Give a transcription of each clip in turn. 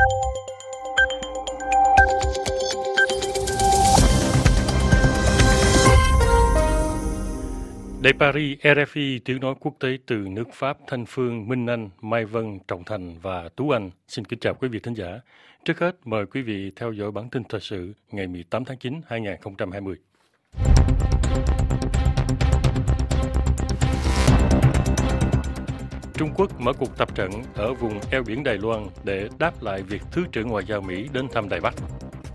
Đài Paris, RFI, tiếng nói quốc tế từ nước Pháp, Thanh Phương, Minh Anh, Mai Vân, Trọng Thành và Tú Anh. Xin kính chào quý vị thính giả. Trước hết, mời quý vị theo dõi bản tin thời sự ngày 18 tháng 9, 2020. Trung Quốc mở cuộc tập trận ở vùng eo biển Đài Loan để đáp lại việc Thứ trưởng Ngoại giao Mỹ đến thăm Đài Bắc.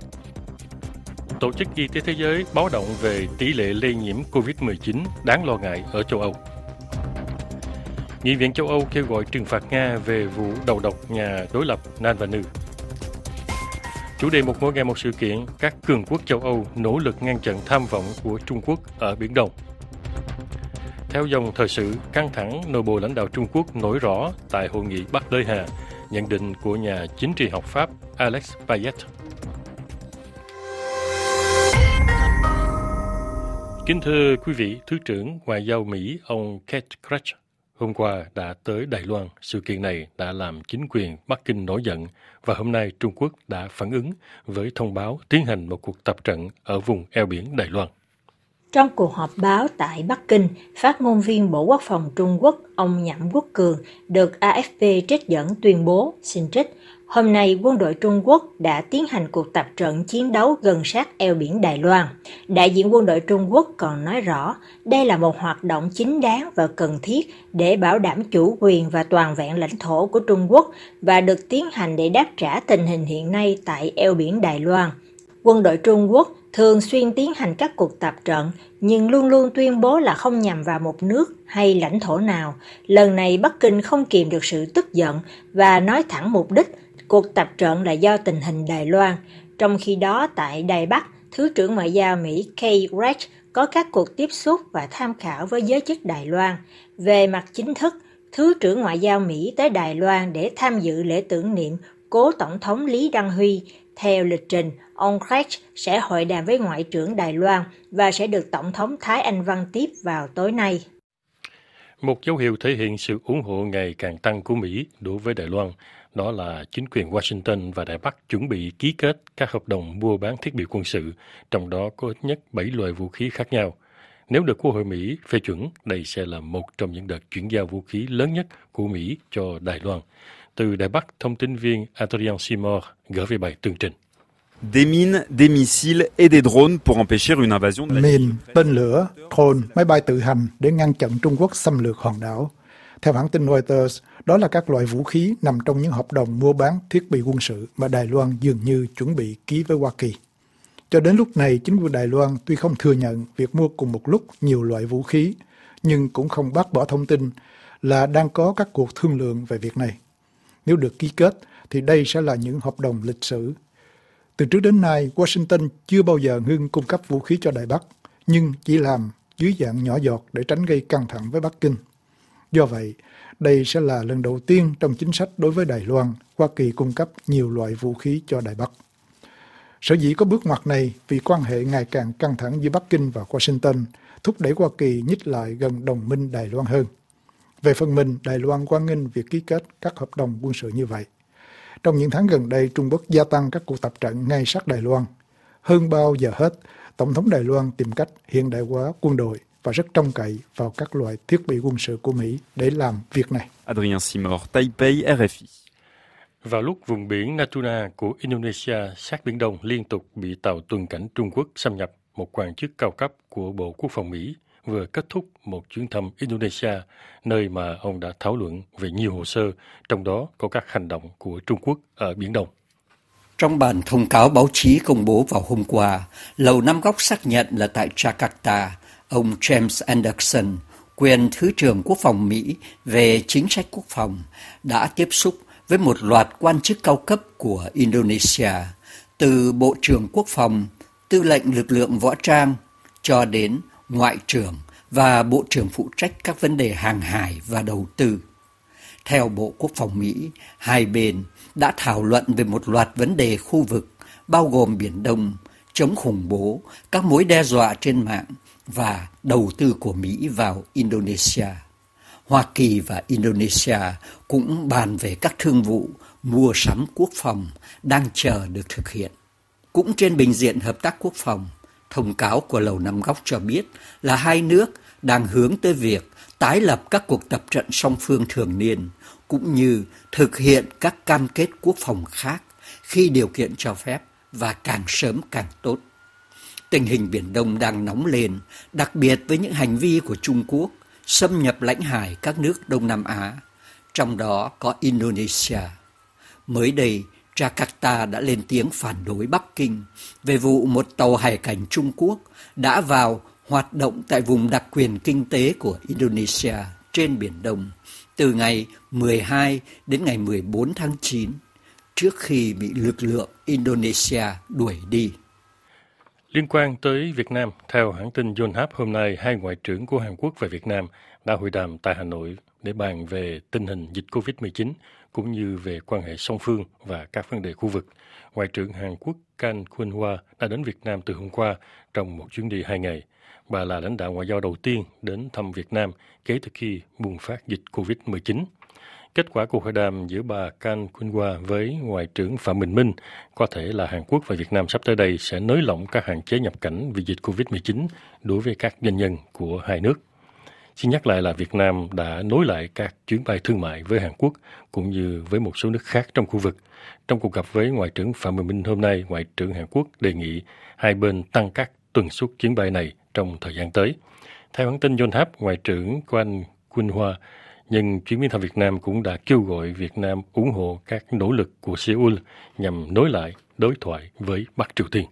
Tổ chức Y tế Thế giới báo động về tỷ lệ lây nhiễm COVID-19 đáng lo ngại ở châu Âu. Nghị viện châu Âu kêu gọi trừng phạt Nga về vụ đầu độc nhà đối lập Navalny. Chủ đề một mỗi ngày một sự kiện, các cường quốc châu Âu nỗ lực ngăn chặn tham vọng của Trung Quốc ở Biển Đông. Theo dòng thời sự, căng thẳng nội bộ lãnh đạo Trung Quốc nổi rõ tại hội nghị Bắc Đới Hà, nhận định của nhà chính trị học Pháp Alex Payet. Kính thưa quý vị, Thứ trưởng Ngoại giao Mỹ ông Keith Krach hôm qua đã tới Đài Loan. Sự kiện này đã làm chính quyền Bắc Kinh nổi giận và hôm nay Trung Quốc đã phản ứng với thông báo tiến hành một cuộc tập trận ở vùng eo biển Đài Loan. Trong cuộc họp báo tại Bắc Kinh, phát ngôn viên Bộ Quốc phòng Trung Quốc ông Nhậm Quốc Cường được AFP trích dẫn tuyên bố, xin trích, hôm nay quân đội Trung Quốc đã tiến hành cuộc tập trận chiến đấu gần sát eo biển Đài Loan. Đại diện quân đội Trung Quốc còn nói rõ, đây là một hoạt động chính đáng và cần thiết để bảo đảm chủ quyền và toàn vẹn lãnh thổ của Trung Quốc và được tiến hành để đáp trả tình hình hiện nay tại eo biển Đài Loan. Quân đội Trung Quốc thường xuyên tiến hành các cuộc tập trận, nhưng luôn luôn tuyên bố là không nhằm vào một nước hay lãnh thổ nào. Lần này Bắc Kinh không kìm được sự tức giận và nói thẳng mục đích cuộc tập trận là do tình hình Đài Loan. Trong khi đó, tại Đài Bắc, Thứ trưởng Ngoại giao Mỹ Keith Krach có các cuộc tiếp xúc và tham khảo với giới chức Đài Loan. Về mặt chính thức, Thứ trưởng Ngoại giao Mỹ tới Đài Loan để tham dự lễ tưởng niệm cố Tổng thống Lý Đăng Huy. Theo lịch trình, ông Krach sẽ hội đàm với Ngoại trưởng Đài Loan và sẽ được Tổng thống Thái Anh Văn tiếp vào tối nay. Một dấu hiệu thể hiện sự ủng hộ ngày càng tăng của Mỹ đối với Đài Loan, đó là chính quyền Washington và Đài Bắc chuẩn bị ký kết các hợp đồng mua bán thiết bị quân sự, trong đó có ít nhất 7 loại vũ khí khác nhau. Nếu được Quốc hội Mỹ phê chuẩn, đây sẽ là một trong những đợt chuyển giao vũ khí lớn nhất của Mỹ cho Đài Loan. Từ Đài Bắc, thông tin viên Adrien Simard gửi về bài tường trình. Des mines, des missiles et des drones pour empêcher une invasion de la Mìn, tên lửa, drone, máy bay tự hành để ngăn chặn Trung Quốc xâm lược hòn đảo. Theo hãng tin Reuters, đó là các loại vũ khí nằm trong những hợp đồng mua bán thiết bị quân sự mà Đài Loan dường như chuẩn bị ký với Hoa Kỳ. Cho đến lúc này, chính quyền Đài Loan tuy không thừa nhận việc mua cùng một lúc nhiều loại vũ khí, nhưng cũng không bác bỏ thông tin là đang có các cuộc thương lượng về việc này. Nếu được ký kết, thì đây sẽ là những hợp đồng lịch sử. Từ trước đến nay, Washington chưa bao giờ ngưng cung cấp vũ khí cho Đài Bắc, nhưng chỉ làm dưới dạng nhỏ giọt để tránh gây căng thẳng với Bắc Kinh. Do vậy, đây sẽ là lần đầu tiên trong chính sách đối với Đài Loan, Hoa Kỳ cung cấp nhiều loại vũ khí cho Đài Bắc. Sở dĩ có bước ngoặt này vì quan hệ ngày càng căng thẳng giữa Bắc Kinh và Washington, thúc đẩy Hoa Kỳ nhích lại gần đồng minh Đài Loan hơn. Về phần mình, Đài Loan hoan nghênh việc ký kết các hợp đồng quân sự như vậy. Trong những tháng gần đây, Trung Quốc gia tăng các cuộc tập trận ngay sát Đài Loan. Hơn bao giờ hết, Tổng thống Đài Loan tìm cách hiện đại hóa quân đội và rất trông cậy vào các loại thiết bị quân sự của Mỹ để làm việc này. Adrien Simard, Taipei, RFI. Vào lúc vùng biển Natuna của Indonesia sát Biển Đông liên tục bị tàu tuần cảnh Trung Quốc xâm nhập, một quan chức cao cấp của Bộ Quốc phòng Mỹ vừa kết thúc một chuyến thăm Indonesia, nơi mà ông đã thảo luận về nhiều hồ sơ, trong đó có các hành động của Trung Quốc ở Biển Đông. Trong bản thông cáo báo chí công bố vào hôm qua, Lầu Năm Góc xác nhận là tại Jakarta, ông James Anderson, quyền Thứ trưởng Quốc phòng Mỹ về chính sách quốc phòng, đã tiếp xúc với một loạt quan chức cao cấp của Indonesia, từ Bộ trưởng Quốc phòng, Tư lệnh lực lượng võ trang, cho đến Ngoại trưởng và Bộ trưởng phụ trách các vấn đề hàng hải và đầu tư. Theo Bộ Quốc phòng Mỹ, hai bên đã thảo luận về một loạt vấn đề khu vực, bao gồm Biển Đông, chống khủng bố, các mối đe dọa trên mạng và đầu tư của Mỹ vào Indonesia. Hoa Kỳ và Indonesia cũng bàn về các thương vụ mua sắm quốc phòng đang chờ được thực hiện. Cũng trên bình diện hợp tác quốc phòng, thông cáo của Lầu Năm Góc cho biết là hai nước đang hướng tới việc tái lập các cuộc tập trận song phương thường niên, cũng như thực hiện các cam kết quốc phòng khác khi điều kiện cho phép và càng sớm càng tốt. Tình hình Biển Đông đang nóng lên, đặc biệt với những hành vi của Trung Quốc xâm nhập lãnh hải các nước Đông Nam Á, trong đó có Indonesia. Mới đây, Jakarta đã lên tiếng phản đối Bắc Kinh về vụ một tàu hải cảnh Trung Quốc đã vào hoạt động tại vùng đặc quyền kinh tế của Indonesia trên Biển Đông từ ngày 12 đến ngày 14 tháng 9, trước khi bị lực lượng Indonesia đuổi đi. Liên quan tới Việt Nam, theo hãng tin Yonhap, hôm nay hai ngoại trưởng của Hàn Quốc và Việt Nam đã hội đàm tại Hà Nội để bàn về tình hình dịch COVID-19 cũng như về quan hệ song phương và các vấn đề khu vực. Ngoại trưởng Hàn Quốc Kang Kyung-hwa đã đến Việt Nam từ hôm qua trong một chuyến đi 2 ngày. Bà là lãnh đạo ngoại giao đầu tiên đến thăm Việt Nam kể từ khi bùng phát dịch COVID-19. Kết quả cuộc hội đàm giữa bà Kang Kyung-hwa với Ngoại trưởng Phạm Bình Minh có thể là Hàn Quốc và Việt Nam sắp tới đây sẽ nới lỏng các hạn chế nhập cảnh vì dịch COVID-19 đối với các doanh nhân của hai nước. Xin nhắc lại là Việt Nam đã nối lại các chuyến bay thương mại với Hàn Quốc cũng như với một số nước khác trong khu vực. Trong cuộc gặp với Ngoại trưởng Phạm Bình Minh hôm nay, Ngoại trưởng Hàn Quốc đề nghị hai bên tăng các tần suất chuyến bay này trong thời gian tới. Theo hãng tin Yonhap, Ngoại trưởng Kang Kyung-hwa nhân chuyến viếng thăm Việt Nam cũng đã kêu gọi Việt Nam ủng hộ các nỗ lực của Seoul nhằm nối lại đối thoại với Bắc Triều Tiên.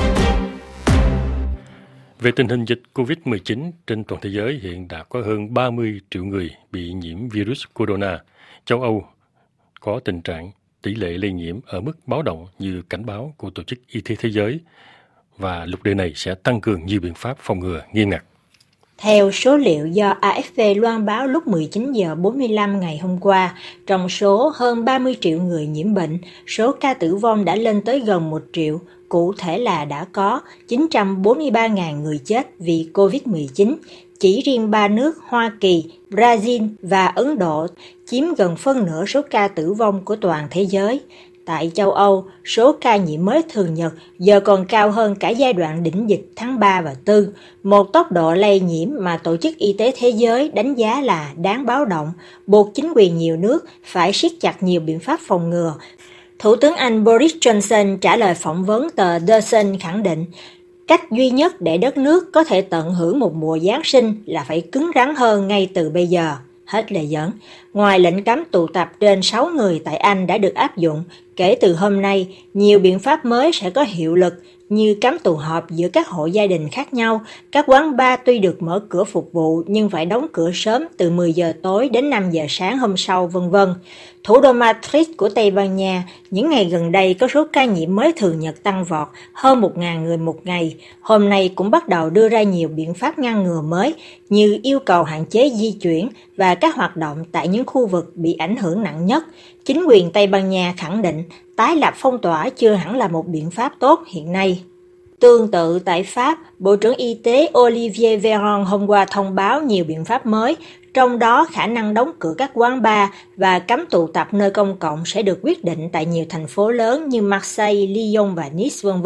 Về tình hình dịch COVID-19 trên toàn thế giới, hiện đã có hơn 30 triệu người bị nhiễm virus corona. Châu Âu có tình trạng tỷ lệ lây nhiễm ở mức báo động như cảnh báo của Tổ chức Y tế Thế giới, và lục địa này sẽ tăng cường nhiều biện pháp phòng ngừa nghiêm ngặt. Theo số liệu do AFP loan báo lúc 19 giờ 45 ngày hôm qua, trong số hơn 30 triệu người nhiễm bệnh, số ca tử vong đã lên tới gần 1 triệu, cụ thể là đã có 943.000 người chết vì COVID-19. Chỉ riêng 3 nước Hoa Kỳ, Brazil và Ấn Độ chiếm gần phân nửa số ca tử vong của toàn thế giới. Tại châu Âu, số ca nhiễm mới thường nhật giờ còn cao hơn cả giai đoạn đỉnh dịch tháng 3 và 4, một tốc độ lây nhiễm mà Tổ chức Y tế Thế giới đánh giá là đáng báo động, buộc chính quyền nhiều nước phải siết chặt nhiều biện pháp phòng ngừa. Thủ tướng Anh Boris Johnson trả lời phỏng vấn tờ The Sun khẳng định, cách duy nhất để đất nước có thể tận hưởng một mùa Giáng sinh là phải cứng rắn hơn ngay từ bây giờ. Hết lời dẫn. Ngoài lệnh cấm tụ tập trên 6 người tại Anh đã được áp dụng, kể từ hôm nay, nhiều biện pháp mới sẽ có hiệu lực như cấm tụ họp giữa các hộ gia đình khác nhau, các quán bar tuy được mở cửa phục vụ nhưng phải đóng cửa sớm từ 10 giờ tối đến 5 giờ sáng hôm sau, v.v. Thủ đô Madrid của Tây Ban Nha, những ngày gần đây có số ca nhiễm mới thường nhật tăng vọt, hơn 1.000 người một ngày. Hôm nay cũng bắt đầu đưa ra nhiều biện pháp ngăn ngừa mới như yêu cầu hạn chế di chuyển và các hoạt động tại những khu vực bị ảnh hưởng nặng nhất. Chính quyền Tây Ban Nha khẳng định tái lập phong tỏa chưa hẳn là một biện pháp tốt hiện nay. Tương tự tại Pháp, Bộ trưởng Y tế Olivier Véran hôm qua thông báo nhiều biện pháp mới, trong đó khả năng đóng cửa các quán bar và cấm tụ tập nơi công cộng sẽ được quyết định tại nhiều thành phố lớn như Marseille, Lyon và Nice, v.v.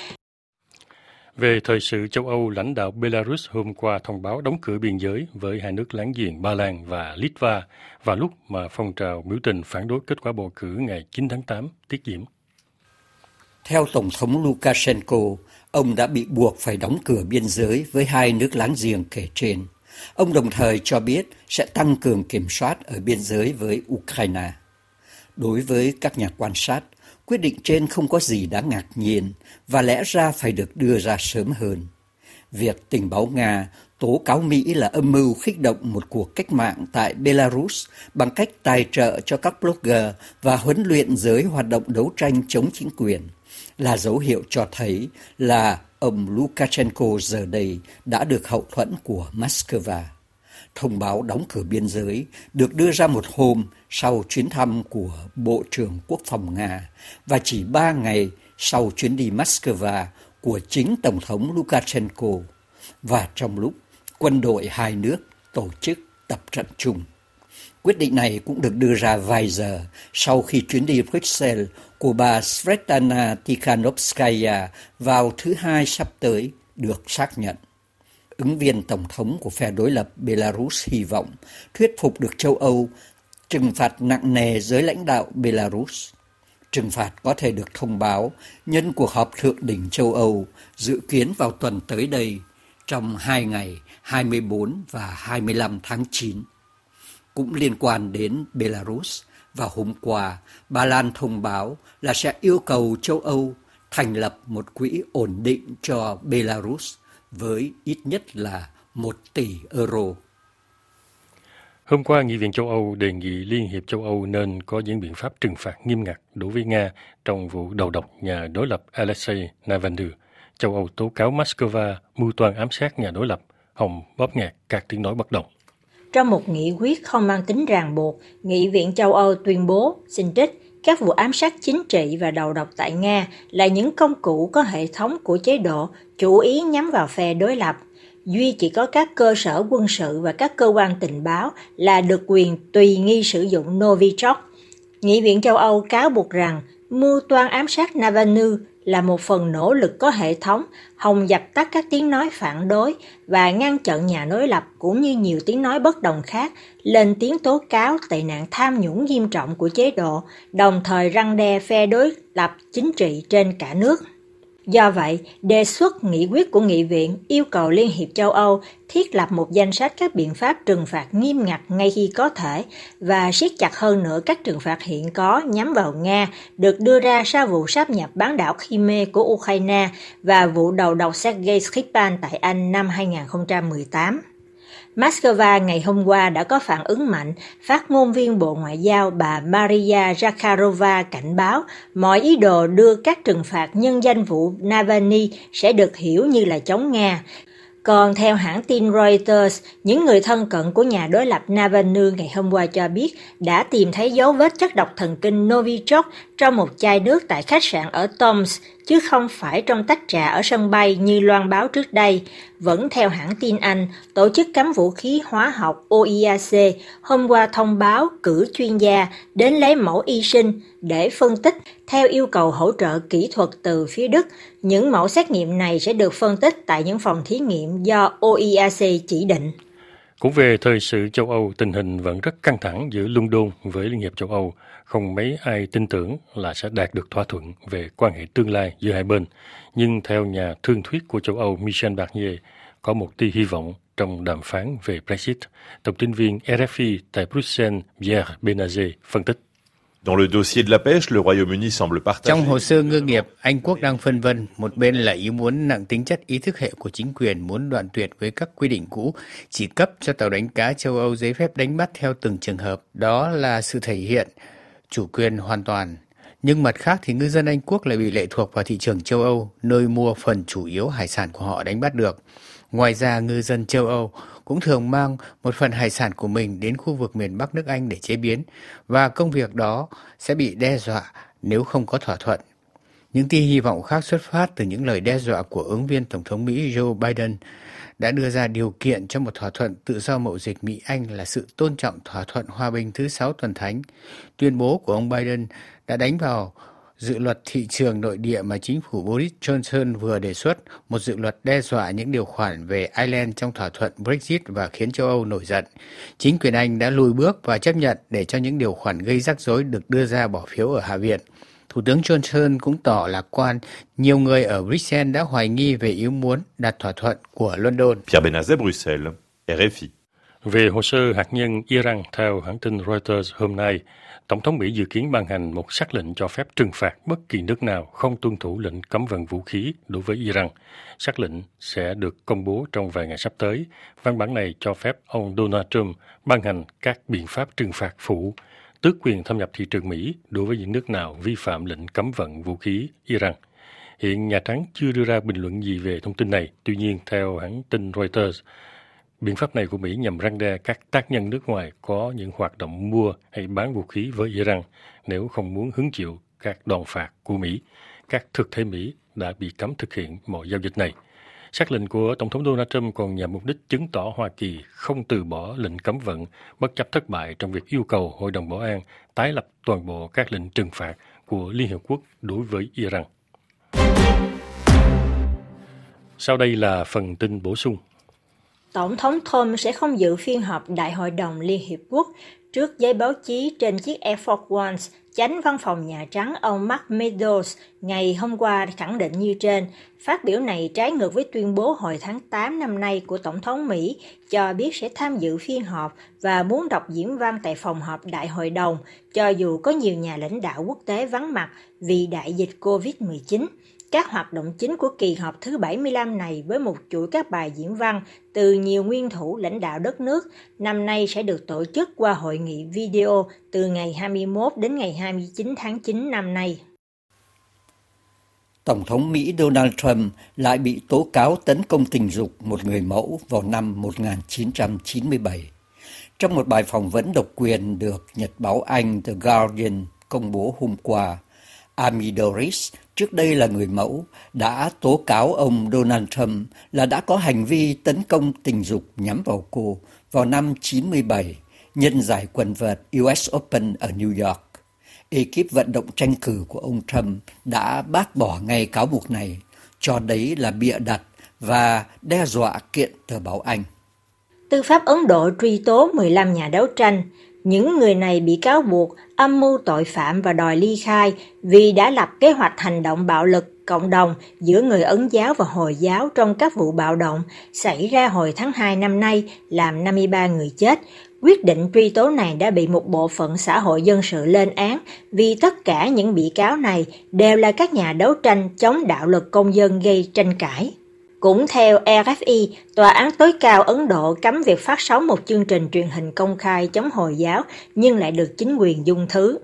Về thời sự châu Âu, lãnh đạo Belarus hôm qua thông báo đóng cửa biên giới với hai nước láng giềng Ba Lan và Litva vào lúc mà phong trào biểu tình phản đối kết quả bầu cử ngày 9 tháng 8 tiếp diễn. Theo Tổng thống Lukashenko, ông đã bị buộc phải đóng cửa biên giới với hai nước láng giềng kể trên. Ông đồng thời cho biết sẽ tăng cường kiểm soát ở biên giới với Ukraine. Đối với các nhà quan sát, quyết định trên không có gì đáng ngạc nhiên và lẽ ra phải được đưa ra sớm hơn. Việc tình báo Nga tố cáo Mỹ là âm mưu khích động một cuộc cách mạng tại Belarus bằng cách tài trợ cho các blogger và huấn luyện giới hoạt động đấu tranh chống chính quyền là dấu hiệu cho thấy là ông Lukashenko giờ đây đã được hậu thuẫn của Moscow. Thông báo đóng cửa biên giới được đưa ra một hôm sau chuyến thăm của Bộ trưởng Quốc phòng Nga và chỉ 3 ngày sau chuyến đi Moscow của chính Tổng thống Lukashenko và trong lúc quân đội hai nước tổ chức tập trận chung. Quyết định này cũng được đưa ra vài giờ sau khi chuyến đi Bruxelles của bà Svetlana Tikhanovskaya vào thứ Hai sắp tới được xác nhận. Ứng viên tổng thống của phe đối lập Belarus hy vọng thuyết phục được châu Âu trừng phạt nặng nề giới lãnh đạo Belarus. Trừng phạt có thể được thông báo nhân cuộc họp thượng đỉnh châu Âu dự kiến vào tuần tới đây trong 2 ngày 24 và 25 tháng 9. Cũng liên quan đến Belarus, vào hôm qua, Ba Lan thông báo là sẽ yêu cầu châu Âu thành lập một quỹ ổn định cho Belarus với ít nhất là 1 tỷ euro. Hôm qua, Nghị viện châu Âu đề nghị Liên hiệp châu Âu nên có những biện pháp trừng phạt nghiêm ngặt đối với Nga trong vụ đầu độc nhà đối lập Alexei Navalny. Châu Âu tố cáo Moscow mưu toan ám sát nhà đối lập, hòng bóp nghẹt các tiếng nói bất đồng. Trong một nghị quyết không mang tính ràng buộc, Nghị viện châu Âu tuyên bố, xin trích, các vụ ám sát chính trị và đầu độc tại Nga là những công cụ có hệ thống của chế độ, chủ ý nhắm vào phe đối lập. Duy chỉ có các cơ sở quân sự và các cơ quan tình báo là được quyền tùy nghi sử dụng Novichok. Nghị viện châu Âu cáo buộc rằng mưu toan ám sát Navalny là một phần nỗ lực có hệ thống hòng dập tắt các tiếng nói phản đối và ngăn chặn nhà đối lập cũng như nhiều tiếng nói bất đồng khác lên tiếng tố cáo tệ nạn tham nhũng nghiêm trọng của chế độ, đồng thời răn đe phe đối lập chính trị trên cả nước. Do vậy, đề xuất nghị quyết của Nghị viện yêu cầu Liên hiệp châu Âu thiết lập một danh sách các biện pháp trừng phạt nghiêm ngặt ngay khi có thể và siết chặt hơn nữa các trừng phạt hiện có nhắm vào Nga được đưa ra sau vụ sáp nhập bán đảo Crimea của Ukraine và vụ đầu độc Sergei Skripal tại Anh năm 2018. Moscow ngày hôm qua đã có phản ứng mạnh, phát ngôn viên Bộ Ngoại giao bà Maria Zakharova cảnh báo mọi ý đồ đưa các trừng phạt nhân danh vụ Navalny sẽ được hiểu như là chống Nga. Còn theo hãng tin Reuters, những người thân cận của nhà đối lập Navalny ngày hôm qua cho biết đã tìm thấy dấu vết chất độc thần kinh Novichok trong một chai nước tại khách sạn ở Tomsk, chứ không phải trong tách trà ở sân bay như loan báo trước đây. Vẫn theo hãng tin Anh, Tổ chức Cấm Vũ khí Hóa học OIAC hôm qua thông báo cử chuyên gia đến lấy mẫu y sinh để phân tích theo yêu cầu hỗ trợ kỹ thuật từ phía Đức. Những mẫu xét nghiệm này sẽ được phân tích tại những phòng thí nghiệm do OIAC chỉ định. Cũng về thời sự châu Âu, tình hình vẫn rất căng thẳng giữa London với Liên hiệp châu Âu. Không mấy ai tin tưởng là sẽ đạt được thỏa thuận về quan hệ tương lai giữa hai bên. Nhưng theo nhà thương thuyết của châu Âu Michel Barnier, có một tia hy vọng trong đàm phán về Brexit. Thông tin viên RFI tại Bruxelles Pierre Benazet phân tích. Dans le dossier de la pêche, le Royaume-Uni semble partager. Trong hồ sơ ngư nghiệp, Anh Quốc đang phân vân, một bên là ý muốn nặng tính chất ý thức hệ của chính quyền muốn đoạn tuyệt với các quy định cũ, chỉ cấp cho tàu đánh cá châu Âu giấy phép đánh bắt theo từng trường hợp. Đó là sự thể hiện chủ quyền hoàn toàn. Nhưng mặt khác thì ngư dân Anh Quốc lại bị lệ thuộc vào thị trường châu Âu, nơi mua phần chủ yếu hải sản của họ đánh bắt được. Ngoài ra, ngư dân châu Âu cũng thường mang một phần hải sản của mình đến khu vực miền Bắc nước Anh để chế biến, và công việc đó sẽ bị đe dọa nếu không có thỏa thuận. Những tia hy vọng khác xuất phát từ những lời đe dọa của ứng viên Tổng thống Mỹ Joe Biden đã đưa ra điều kiện cho một thỏa thuận tự do mậu dịch Mỹ-Anh là sự tôn trọng thỏa thuận hòa bình thứ 6 tuần thánh. Tuyên bố của ông Biden đã đánh vào dự luật thị trường nội địa mà chính phủ Boris Johnson vừa đề xuất, một dự luật đe dọa những điều khoản về Ireland trong thỏa thuận Brexit và khiến châu Âu nổi giận. Chính quyền Anh đã lùi bước và chấp nhận để cho những điều khoản gây rắc rối được đưa ra bỏ phiếu ở Hạ viện. Thủ tướng Johnson cũng tỏ lạc quan, nhiều người ở Bruxelles đã hoài nghi về ý muốn đạt thỏa thuận của London. Pierre Benazet, Bruxelles, RFI. Về hồ sơ hạt nhân Iran, theo hãng tin Reuters hôm nay, Tổng thống Mỹ dự kiến ban hành một sắc lệnh cho phép trừng phạt bất kỳ nước nào không tuân thủ lệnh cấm vận vũ khí đối với Iran. Sắc lệnh sẽ được công bố trong vài ngày sắp tới. Văn bản này cho phép ông Donald Trump ban hành các biện pháp trừng phạt phụ, tước quyền thâm nhập thị trường Mỹ đối với những nước nào vi phạm lệnh cấm vận vũ khí Iran. Hiện Nhà Trắng chưa đưa ra bình luận gì về thông tin này. Tuy nhiên, theo hãng tin Reuters, biện pháp này của Mỹ nhằm răn đe các tác nhân nước ngoài có những hoạt động mua hay bán vũ khí với Iran nếu không muốn hứng chịu các đòn phạt của Mỹ. Các thực thể Mỹ đã bị cấm thực hiện mọi giao dịch này. Sắc lệnh của Tổng thống Donald Trump còn nhằm mục đích chứng tỏ Hoa Kỳ không từ bỏ lệnh cấm vận bất chấp thất bại trong việc yêu cầu Hội đồng Bảo an tái lập toàn bộ các lệnh trừng phạt của Liên Hợp Quốc đối với Iran. Sau đây là phần tin bổ sung. Tổng thống Trump sẽ không dự phiên họp Đại hội đồng Liên Hiệp Quốc. Trước giấy báo chí trên chiếc Air Force One, chánh văn phòng Nhà Trắng ông Mark Meadows ngày hôm qua khẳng định như trên. Phát biểu này trái ngược với tuyên bố hồi tháng 8 năm nay của Tổng thống Mỹ cho biết sẽ tham dự phiên họp và muốn đọc diễn văn tại phòng họp Đại hội đồng, cho dù có nhiều nhà lãnh đạo quốc tế vắng mặt vì đại dịch COVID-19. Các hoạt động chính của kỳ họp thứ 75 này với một chuỗi các bài diễn văn từ nhiều nguyên thủ lãnh đạo đất nước năm nay sẽ được tổ chức qua hội nghị video từ ngày 21 đến ngày 29 tháng 9 năm nay. Tổng thống Mỹ Donald Trump lại bị tố cáo tấn công tình dục một người mẫu vào năm 1997. Trong một bài phỏng vấn độc quyền được Nhật báo Anh The Guardian công bố hôm qua, Amy Doris, trước đây là người mẫu, đã tố cáo ông Donald Trump là đã có hành vi tấn công tình dục nhắm vào cô vào năm 97 nhân giải quần vợt US Open ở New York. Ekip vận động tranh cử của ông Trump đã bác bỏ ngay cáo buộc này, cho đấy là bịa đặt và đe dọa kiện tờ báo Anh. Tư pháp Ấn Độ truy tố 15 nhà đấu tranh. Những người này bị cáo buộc âm mưu tội phạm và đòi ly khai vì đã lập kế hoạch hành động bạo lực cộng đồng giữa người Ấn giáo và Hồi giáo trong các vụ bạo động xảy ra hồi tháng 2 năm nay, làm 53 người chết. Quyết định truy tố này đã bị một bộ phận xã hội dân sự lên án vì tất cả những bị cáo này đều là các nhà đấu tranh chống đạo luật công dân gây tranh cãi. Cũng theo RFI, Tòa án tối cao Ấn Độ cấm việc phát sóng một chương trình truyền hình công khai chống Hồi giáo nhưng lại được chính quyền dung thứ.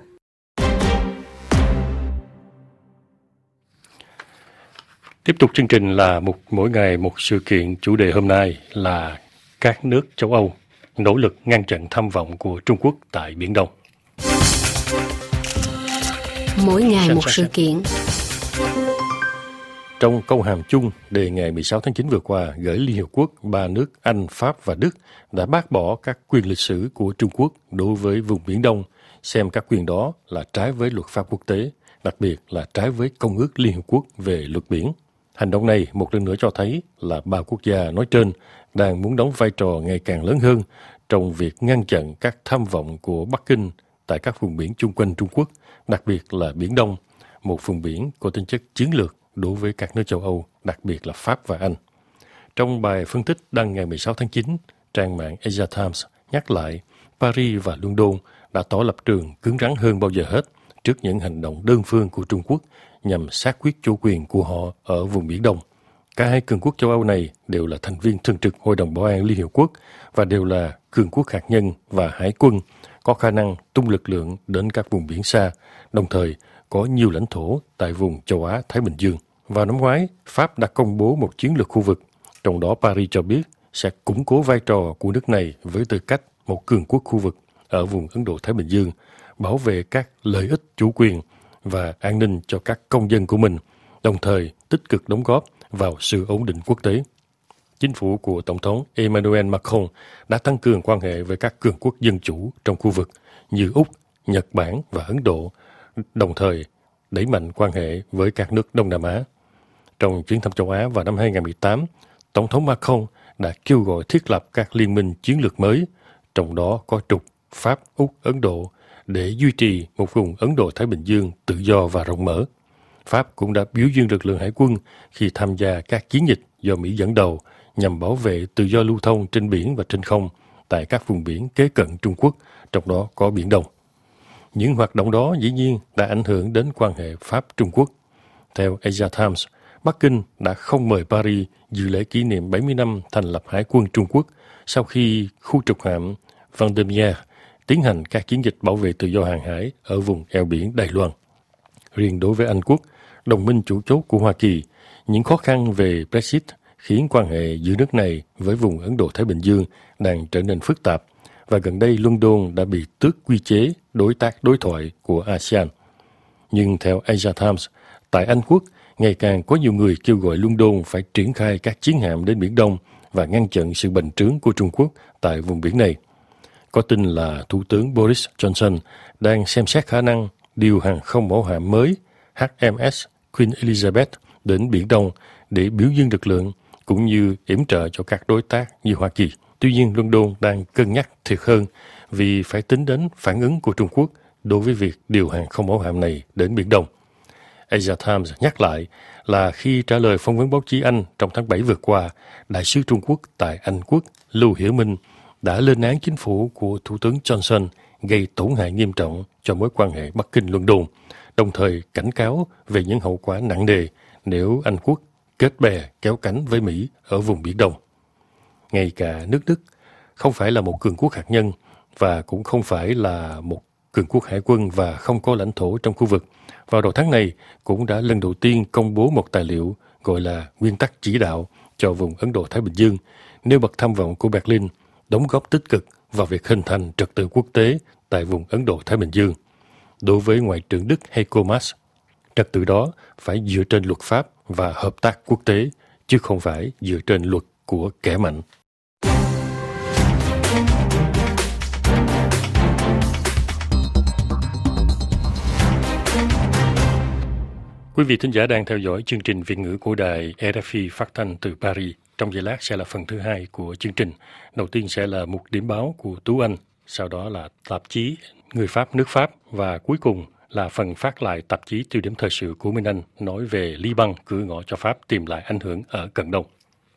Tiếp tục chương trình là mỗi ngày một sự kiện. Chủ đề hôm nay là các nước châu Âu nỗ lực ngăn chặn tham vọng của Trung Quốc tại Biển Đông. Mỗi ngày một sự kiện. Trong công hàm chung đề ngày 16 tháng 9 vừa qua gửi Liên Hiệp Quốc, ba nước Anh, Pháp và Đức đã bác bỏ các quyền lịch sử của Trung Quốc đối với vùng Biển Đông, xem các quyền đó là trái với luật pháp quốc tế, đặc biệt là trái với Công ước Liên Hiệp Quốc về luật biển. Hành động này một lần nữa cho thấy là ba quốc gia nói trên đang muốn đóng vai trò ngày càng lớn hơn trong việc ngăn chặn các tham vọng của Bắc Kinh tại các vùng biển chung quanh Trung Quốc, đặc biệt là Biển Đông, một vùng biển có tính chất chiến lược đối với các nước châu Âu, đặc biệt là Pháp và Anh. Trong bài phân tích đăng ngày 16 tháng 9, trang mạng Asia Times nhắc lại Paris và London đã tỏ lập trường cứng rắn hơn bao giờ hết trước những hành động đơn phương của Trung Quốc nhằm xác quyết chủ quyền của họ ở vùng Biển Đông. Cả hai cường quốc châu Âu này đều là thành viên thường trực Hội đồng Bảo an Liên Hiệp Quốc và đều là cường quốc hạt nhân và hải quân có khả năng tung lực lượng đến các vùng biển xa, đồng thời có nhiều lãnh thổ tại vùng châu Á-Thái Bình Dương. Vào năm ngoái, Pháp đã công bố một chiến lược khu vực, trong đó Paris cho biết sẽ củng cố vai trò của nước này với tư cách một cường quốc khu vực ở vùng Ấn Độ-Thái Bình Dương, bảo vệ các lợi ích chủ quyền và an ninh cho các công dân của mình, đồng thời tích cực đóng góp vào sự ổn định quốc tế. Chính phủ của Tổng thống Emmanuel Macron đã tăng cường quan hệ với các cường quốc dân chủ trong khu vực như Úc, Nhật Bản và Ấn Độ, đồng thời đẩy mạnh quan hệ với các nước Đông Nam Á. Trong chuyến thăm châu Á vào năm 2018, Tổng thống Macron đã kêu gọi thiết lập các liên minh chiến lược mới, trong đó có trục Pháp, Úc, Ấn Độ, để duy trì một vùng Ấn Độ-Thái Bình Dương tự do và rộng mở. Pháp cũng đã biểu dương lực lượng hải quân khi tham gia các chiến dịch do Mỹ dẫn đầu nhằm bảo vệ tự do lưu thông trên biển và trên không tại các vùng biển kế cận Trung Quốc, trong đó có Biển Đông. Những hoạt động đó dĩ nhiên đã ảnh hưởng đến quan hệ Pháp-Trung Quốc. Theo Asia Times, Bắc Kinh đã không mời Paris dự lễ kỷ niệm 70 năm thành lập Hải quân Trung Quốc sau khi khu trục hạm Vandermeer tiến hành các chiến dịch bảo vệ tự do hàng hải ở vùng eo biển Đài Loan. Riêng đối với Anh Quốc, đồng minh chủ chốt của Hoa Kỳ, những khó khăn về Brexit khiến quan hệ giữa nước này với vùng Ấn Độ-Thái Bình Dương đang trở nên phức tạp, và gần đây London đã bị tước quy chế đối tác đối thoại của ASEAN. Nhưng theo Asia Times, tại Anh Quốc, ngày càng có nhiều người kêu gọi London phải triển khai các chiến hạm đến Biển Đông và ngăn chặn sự bành trướng của Trung Quốc tại vùng biển này. Có tin là Thủ tướng Boris Johnson đang xem xét khả năng điều hàng không mẫu hạm mới HMS Queen Elizabeth đến Biển Đông để biểu dương lực lượng cũng như yểm trợ cho các đối tác như Hoa Kỳ. Tuy nhiên, London đang cân nhắc thiệt hơn vì phải tính đến phản ứng của Trung Quốc đối với việc điều hàng không mẫu hạm này đến Biển Đông. Asia Times nhắc lại là khi trả lời phỏng vấn báo chí Anh trong tháng 7 vừa qua, Đại sứ Trung Quốc tại Anh Quốc Lưu Hiểu Minh đã lên án chính phủ của Thủ tướng Johnson gây tổn hại nghiêm trọng cho mối quan hệ Bắc Kinh-London, đồng thời cảnh cáo về những hậu quả nặng nề nếu Anh Quốc kết bè kéo cánh với Mỹ ở vùng Biển Đông. Ngay cả nước Đức không phải là một cường quốc hạt nhân và cũng không phải là một cường quốc hải quân và không có lãnh thổ trong khu vực, vào đầu tháng này cũng đã lần đầu tiên công bố một tài liệu gọi là Nguyên tắc chỉ đạo cho vùng Ấn Độ-Thái Bình Dương, nêu bật tham vọng của Berlin đóng góp tích cực vào việc hình thành trật tự quốc tế tại vùng Ấn Độ-Thái Bình Dương. Đối với Ngoại trưởng Đức Heiko Maas, trật tự đó phải dựa trên luật pháp và hợp tác quốc tế, chứ không phải dựa trên luật của kẻ mạnh. Quý vị thính giả đang theo dõi chương trình Việt ngữ của đài RFI phát thanh từ Paris. Trong giây lát sẽ là phần thứ hai của chương trình. Đầu tiên sẽ là mục điểm báo của Tú Anh, sau đó là tạp chí Người Pháp nước Pháp và cuối cùng là phần phát lại tạp chí Tiêu điểm thời sự của Minh Anh nói về Liban cửa ngõ cho Pháp tìm lại ảnh hưởng ở Cận Đông.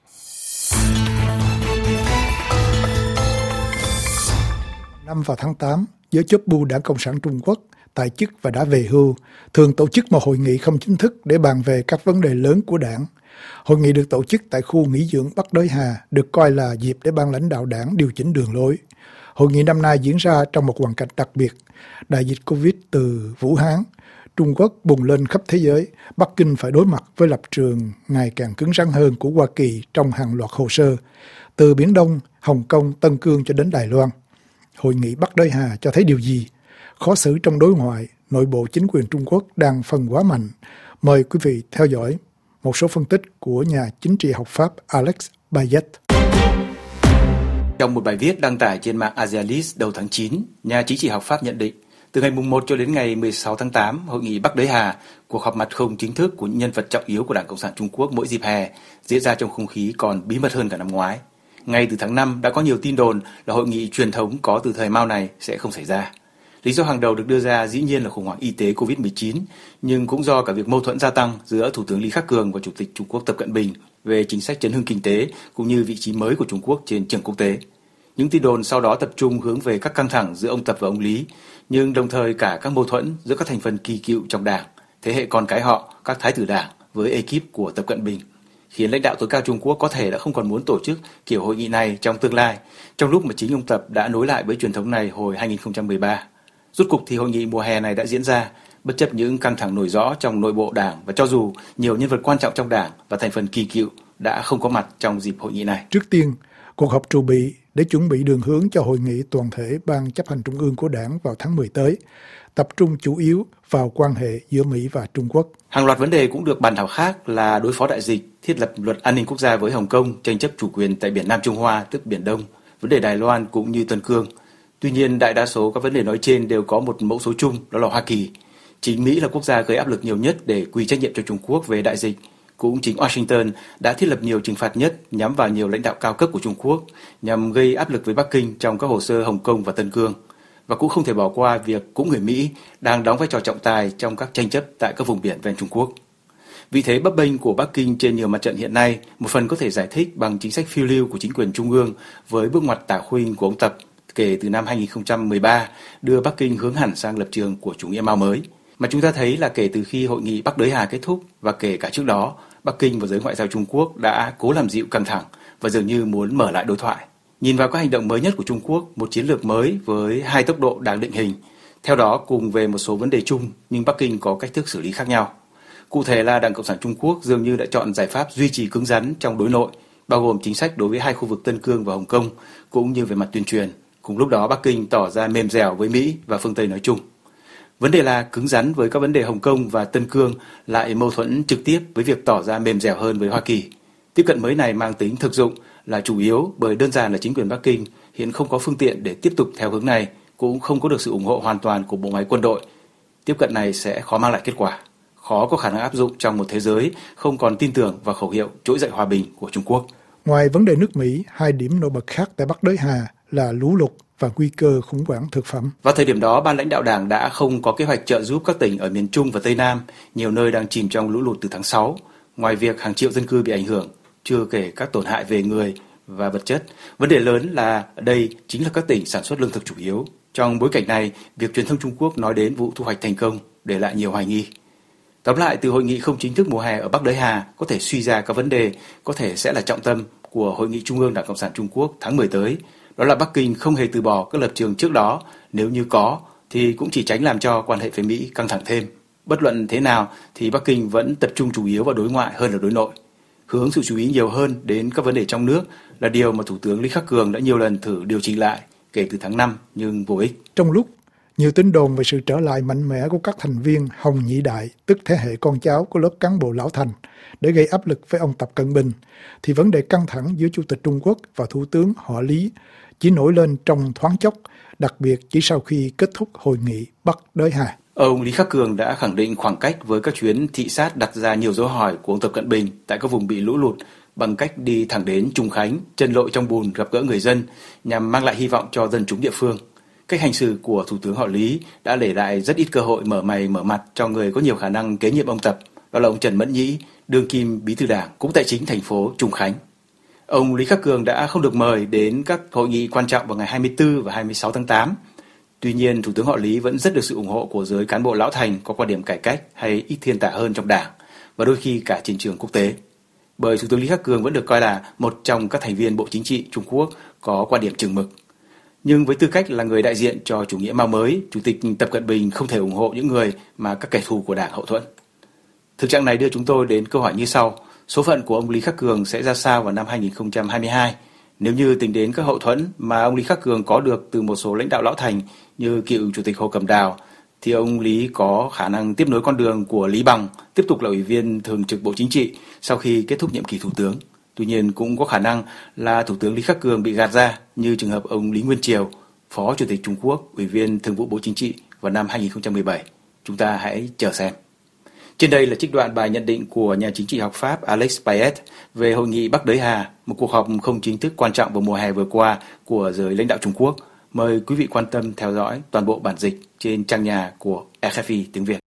Năm vào tháng 8, giới chóp bu Đảng Cộng sản Trung Quốc tại chức và đã về hưu, thường tổ chức một hội nghị không chính thức để bàn về các vấn đề lớn của đảng. Hội nghị được tổ chức tại khu nghỉ dưỡng Bắc Đới Hà, được coi là dịp để ban lãnh đạo đảng điều chỉnh đường lối. Hội nghị năm nay diễn ra trong một hoàn cảnh đặc biệt. Đại dịch Covid từ Vũ Hán, Trung Quốc bùng lên khắp thế giới, Bắc Kinh phải đối mặt với lập trường ngày càng cứng rắn hơn của Hoa Kỳ trong hàng loạt hồ sơ, từ Biển Đông, Hồng Kông, Tân Cương cho đến Đài Loan. Hội nghị Bắc Đới Hà cho thấy điều gì? Khó xử trong đối ngoại, nội bộ chính quyền Trung Quốc đang phân hóa mạnh. Mời quý vị theo dõi một số phân tích của nhà chính trị học Pháp Alex Bayet. Trong một bài viết đăng tải trên mạng Asialis đầu tháng 9, nhà chính trị học Pháp nhận định, từ ngày 1 cho đến ngày 16 tháng 8, Hội nghị Bắc Đới Hà, cuộc họp mặt không chính thức của những nhân vật trọng yếu của Đảng Cộng sản Trung Quốc mỗi dịp hè, diễn ra trong không khí còn bí mật hơn cả năm ngoái. Ngay từ tháng 5 đã có nhiều tin đồn là hội nghị truyền thống có từ thời Mao này sẽ không xảy ra. Lý do hàng đầu được đưa ra dĩ nhiên là khủng hoảng y tế COVID-19, nhưng cũng do cả việc mâu thuẫn gia tăng giữa Thủ tướng Lý Khắc Cường và Chủ tịch Trung Quốc Tập Cận Bình về chính sách chấn hưng kinh tế cũng như vị trí mới của Trung Quốc trên trường quốc tế. Những tin đồn sau đó tập trung hướng về các căng thẳng giữa ông Tập và ông Lý, nhưng đồng thời cả các mâu thuẫn giữa các thành phần kỳ cựu trong đảng, thế hệ con cái họ, các thái tử đảng với ekip của Tập Cận Bình, khiến lãnh đạo tối cao Trung Quốc có thể đã không còn muốn tổ chức kiểu hội nghị này trong tương lai, trong lúc mà chính ông Tập đã nối lại với truyền thống này hồi 2013. Rốt cục thì hội nghị mùa hè này đã diễn ra, bất chấp những căng thẳng nổi rõ trong nội bộ đảng và cho dù nhiều nhân vật quan trọng trong đảng và thành phần kỳ cựu đã không có mặt trong dịp hội nghị này. Trước tiên, cuộc họp trù bị để chuẩn bị đường hướng cho hội nghị toàn thể Ban chấp hành Trung ương của đảng vào tháng 10 tới, tập trung chủ yếu vào quan hệ giữa Mỹ và Trung Quốc. Hàng loạt vấn đề cũng được bàn thảo khác là đối phó đại dịch, thiết lập luật an ninh quốc gia với Hồng Kông, tranh chấp chủ quyền tại biển Nam Trung Hoa tức Biển Đông, vấn đề Đài Loan cũng như Tân Cương. Tuy nhiên, đại đa số các vấn đề nói trên đều có một mẫu số chung, đó là Hoa Kỳ. Chính Mỹ là quốc gia gây áp lực nhiều nhất để quy trách nhiệm cho Trung Quốc về đại dịch. Cũng chính Washington đã thiết lập nhiều trừng phạt nhất nhắm vào nhiều lãnh đạo cao cấp của Trung Quốc, nhằm gây áp lực với Bắc Kinh trong các hồ sơ Hồng Kông và Tân Cương. Và cũng không thể bỏ qua việc cũng người Mỹ đang đóng vai trò trọng tài trong các tranh chấp tại các vùng biển ven Trung Quốc. Vị thế bấp bênh của Bắc Kinh trên nhiều mặt trận hiện nay một phần có thể giải thích bằng chính sách phiêu lưu của chính quyền Trung ương với bước ngoặt tả khuynh của ông Tập kể từ năm 2013 đưa Bắc Kinh hướng hẳn sang lập trường của chủ nghĩa Mao mới. Mà chúng ta thấy là kể từ khi hội nghị Bắc Đới Hà kết thúc và kể cả trước đó, Bắc Kinh và giới ngoại giao Trung Quốc đã cố làm dịu căng thẳng và dường như muốn mở lại đối thoại. Nhìn vào các hành động mới nhất của Trung Quốc, một chiến lược mới với 2 tốc độ đang định hình. Theo đó, cùng về một số vấn đề chung nhưng Bắc Kinh có cách thức xử lý khác nhau. Cụ thể là Đảng Cộng sản Trung Quốc dường như đã chọn giải pháp duy trì cứng rắn trong đối nội, bao gồm chính sách đối với 2 khu vực Tân Cương và Hồng Kông, cũng như về mặt tuyên truyền. Cùng lúc đó, Bắc Kinh tỏ ra mềm dẻo với Mỹ và phương Tây nói chung. Vấn đề là cứng rắn với các vấn đề Hồng Kông và Tân Cương lại mâu thuẫn trực tiếp với việc tỏ ra mềm dẻo hơn với Hoa Kỳ. Tiếp cận mới này mang tính thực dụng là chủ yếu bởi đơn giản là chính quyền Bắc Kinh hiện không có phương tiện để tiếp tục theo hướng này, cũng không có được sự ủng hộ hoàn toàn của bộ máy quân đội. Tiếp cận này sẽ khó mang lại kết quả, khó có khả năng áp dụng trong một thế giới không còn tin tưởng vào khẩu hiệu trỗi dậy hòa bình của Trung Quốc. Ngoài vấn đề nước Mỹ, hai điểm nổi bật khác tại Bắc Đới Hà là lũ lụt và nguy cơ khủng hoảng thực phẩm. Vào thời điểm đó, ban lãnh đạo Đảng đã không có kế hoạch trợ giúp các tỉnh ở miền Trung và Tây Nam, nhiều nơi đang chìm trong lũ lụt từ tháng 6. Ngoài việc hàng triệu dân cư bị ảnh hưởng, chưa kể các tổn hại về người và vật chất, vấn đề lớn là đây chính là các tỉnh sản xuất lương thực chủ yếu. Trong bối cảnh này, việc truyền thông Trung Quốc nói đến vụ thu hoạch thành công để lại nhiều hoài nghi. Tóm lại, từ hội nghị không chính thức mùa hè ở Bắc Đới Hà có thể suy ra các vấn đề có thể sẽ là trọng tâm của Hội nghị Trung ương Đảng Cộng sản Trung Quốc tháng 10 tới. Đó là Bắc Kinh không hề từ bỏ các lập trường trước đó, nếu như có thì cũng chỉ tránh làm cho quan hệ với Mỹ căng thẳng thêm. Bất luận thế nào thì Bắc Kinh vẫn tập trung chủ yếu vào đối ngoại hơn là đối nội. Hướng sự chú ý nhiều hơn đến các vấn đề trong nước là điều mà Thủ tướng Lý Khắc Cường đã nhiều lần thử điều chỉnh lại kể từ tháng 5 nhưng vô ích. Trong lúc nhiều tin đồn về sự trở lại mạnh mẽ của các thành viên Hồng Nhị Đại, tức thế hệ con cháu của lớp cán bộ lão thành, để gây áp lực với ông Tập Cận Bình, thì vấn đề căng thẳng giữa Chủ tịch Trung Quốc và Thủ tướng họ Lý chỉ nổi lên trong thoáng chốc, đặc biệt chỉ sau khi kết thúc hội nghị Bắc Đới Hà. Ông Lý Khắc Cường đã khẳng định khoảng cách với các chuyến thị sát đặt ra nhiều dấu hỏi của ông Tập Cận Bình tại các vùng bị lũ lụt bằng cách đi thẳng đến Trùng Khánh, chân lội trong bùn gặp gỡ người dân nhằm mang lại hy vọng cho dân chúng địa phương. Cách hành xử của Thủ tướng họ Lý đã để lại rất ít cơ hội mở mày mở mặt cho người có nhiều khả năng kế nhiệm ông Tập, đó là ông Trần Mẫn Nhĩ, đương kim bí thư Đảng, cũng tại chính thành phố Trùng Khánh. Ông Lý Khắc Cường đã không được mời đến các hội nghị quan trọng vào ngày 24 và 26 tháng 8. Tuy nhiên, Thủ tướng họ Lý vẫn rất được sự ủng hộ của giới cán bộ lão thành có quan điểm cải cách hay ít thiên tả hơn trong Đảng, và đôi khi cả trên trường quốc tế. Bởi Thủ tướng Lý Khắc Cường vẫn được coi là một trong các thành viên Bộ Chính trị Trung Quốc có quan điểm chừng mực. Nhưng với tư cách là người đại diện cho chủ nghĩa Mao mới, Chủ tịch Tập Cận Bình không thể ủng hộ những người mà các kẻ thù của Đảng hậu thuẫn. Thực trạng này đưa chúng tôi đến câu hỏi như sau: số phận của ông Lý Khắc Cường sẽ ra sao vào năm 2022? Nếu như tính đến các hậu thuẫn mà ông Lý Khắc Cường có được từ một số lãnh đạo lão thành như cựu Chủ tịch Hồ Cẩm Đào, thì ông Lý có khả năng tiếp nối con đường của Lý Bằng, tiếp tục là Ủy viên Thường trực Bộ Chính trị sau khi kết thúc nhiệm kỳ Thủ tướng. Tuy nhiên cũng có khả năng là Thủ tướng Lý Khắc Cường bị gạt ra như trường hợp ông Lý Nguyên Triều, Phó Chủ tịch Trung Quốc, Ủy viên Thường vụ Bộ Chính trị vào năm 2017. Chúng ta hãy chờ xem. Trên đây là trích đoạn bài nhận định của nhà chính trị học Pháp Alex Payet về hội nghị Bắc Đới Hà, một cuộc họp không chính thức quan trọng vào mùa hè vừa qua của giới lãnh đạo Trung Quốc. Mời quý vị quan tâm theo dõi toàn bộ bản dịch trên trang nhà của RFI tiếng Việt.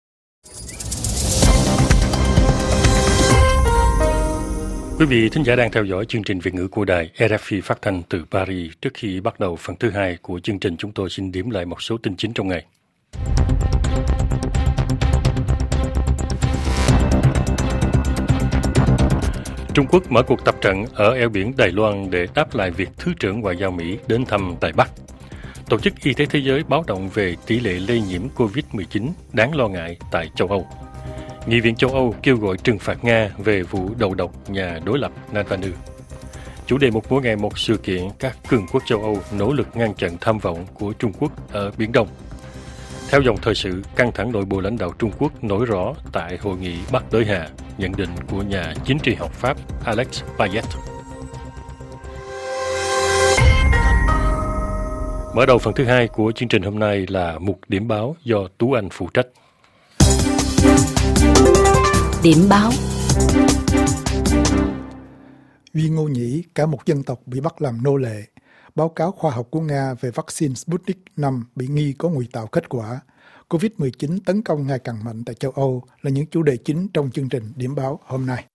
Quý vị thính giả đang theo dõi chương trình Việt ngữ của đài RFI phát thanh từ Paris. Trước khi bắt đầu phần thứ hai của chương trình, chúng tôi xin điểm lại một số tin chính trong ngày. Trung Quốc mở cuộc tập trận ở eo biển Đài Loan để đáp lại việc Thứ trưởng Ngoại giao Mỹ đến thăm Đài Bắc. Tổ chức Y tế Thế giới báo động về tỷ lệ lây nhiễm COVID-19 đáng lo ngại tại châu Âu. Nghị viện châu Âu kêu gọi trừng phạt Nga về vụ đầu độc nhà đối lập Navalny. Chủ đề một mỗi ngày một sự kiện, các cường quốc châu Âu nỗ lực ngăn chặn tham vọng của Trung Quốc ở Biển Đông. Theo dòng thời sự, căng thẳng nội bộ lãnh đạo Trung Quốc nổi rõ tại hội nghị Bắc Đới Hà, nhận định của nhà chính trị học Pháp Alex Payet. Mở đầu phần thứ hai của chương trình hôm nay là mục điểm báo do Tú Anh phụ trách. Điểm báo. Duy Ngô Nhĩ, cả một dân tộc bị bắt làm nô lệ. Báo cáo khoa học của Nga về vaccine Sputnik V bị nghi có ngụy tạo kết quả. COVID-19 tấn công ngày càng mạnh tại châu Âu là những chủ đề chính trong chương trình điểm báo hôm nay.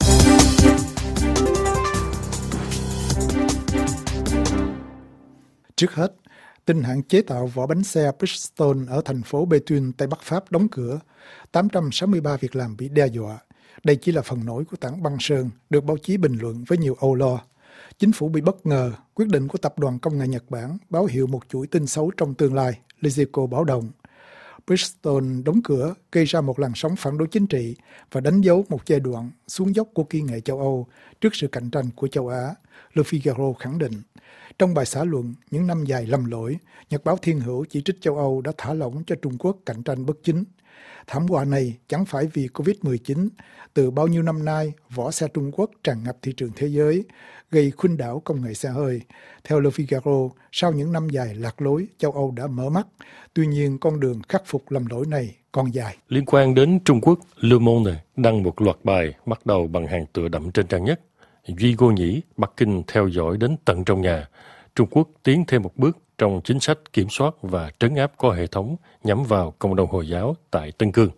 Trước hết, tin hãng chế tạo vỏ bánh xe Bridgestone ở thành phố Béthune, Tây Bắc Pháp đóng cửa. 863 việc làm bị đe dọa. Đây chỉ là phần nổi của tảng băng sơn, được báo chí bình luận với nhiều âu lo. Chính phủ bị bất ngờ, quyết định của Tập đoàn Công nghệ Nhật Bản báo hiệu một chuỗi tin xấu trong tương lai, Lezeco báo động. Bristol đóng cửa gây ra một làn sóng phản đối chính trị và đánh dấu một giai đoạn xuống dốc của kỹ nghệ châu Âu trước sự cạnh tranh của châu Á, Le Figaro khẳng định. Trong bài xã luận những năm dài lầm lỗi, Nhật báo Thiên Hữu chỉ trích châu Âu đã thả lỏng cho Trung Quốc cạnh tranh bất chính. Thảm họa này chẳng phải vì Covid-19, từ bao nhiêu năm nay, vỏ xe Trung Quốc tràn ngập thị trường thế giới, gây khuynh đảo công nghệ xe hơi. Theo Le Figaro, sau những năm dài lạc lối, châu Âu đã mở mắt. Tuy nhiên, con đường khắc phục lầm lỗi này còn dài. Liên quan đến Trung Quốc, Le Monde đăng một loạt bài bắt đầu bằng hàng tựa đậm trên trang nhất. Duy Ngô Nhĩ, Bắc Kinh theo dõi đến tận trong nhà. Trung Quốc tiến thêm một bước trong chính sách kiểm soát và trấn áp có hệ thống nhắm vào cộng đồng Hồi giáo tại Tân Cương.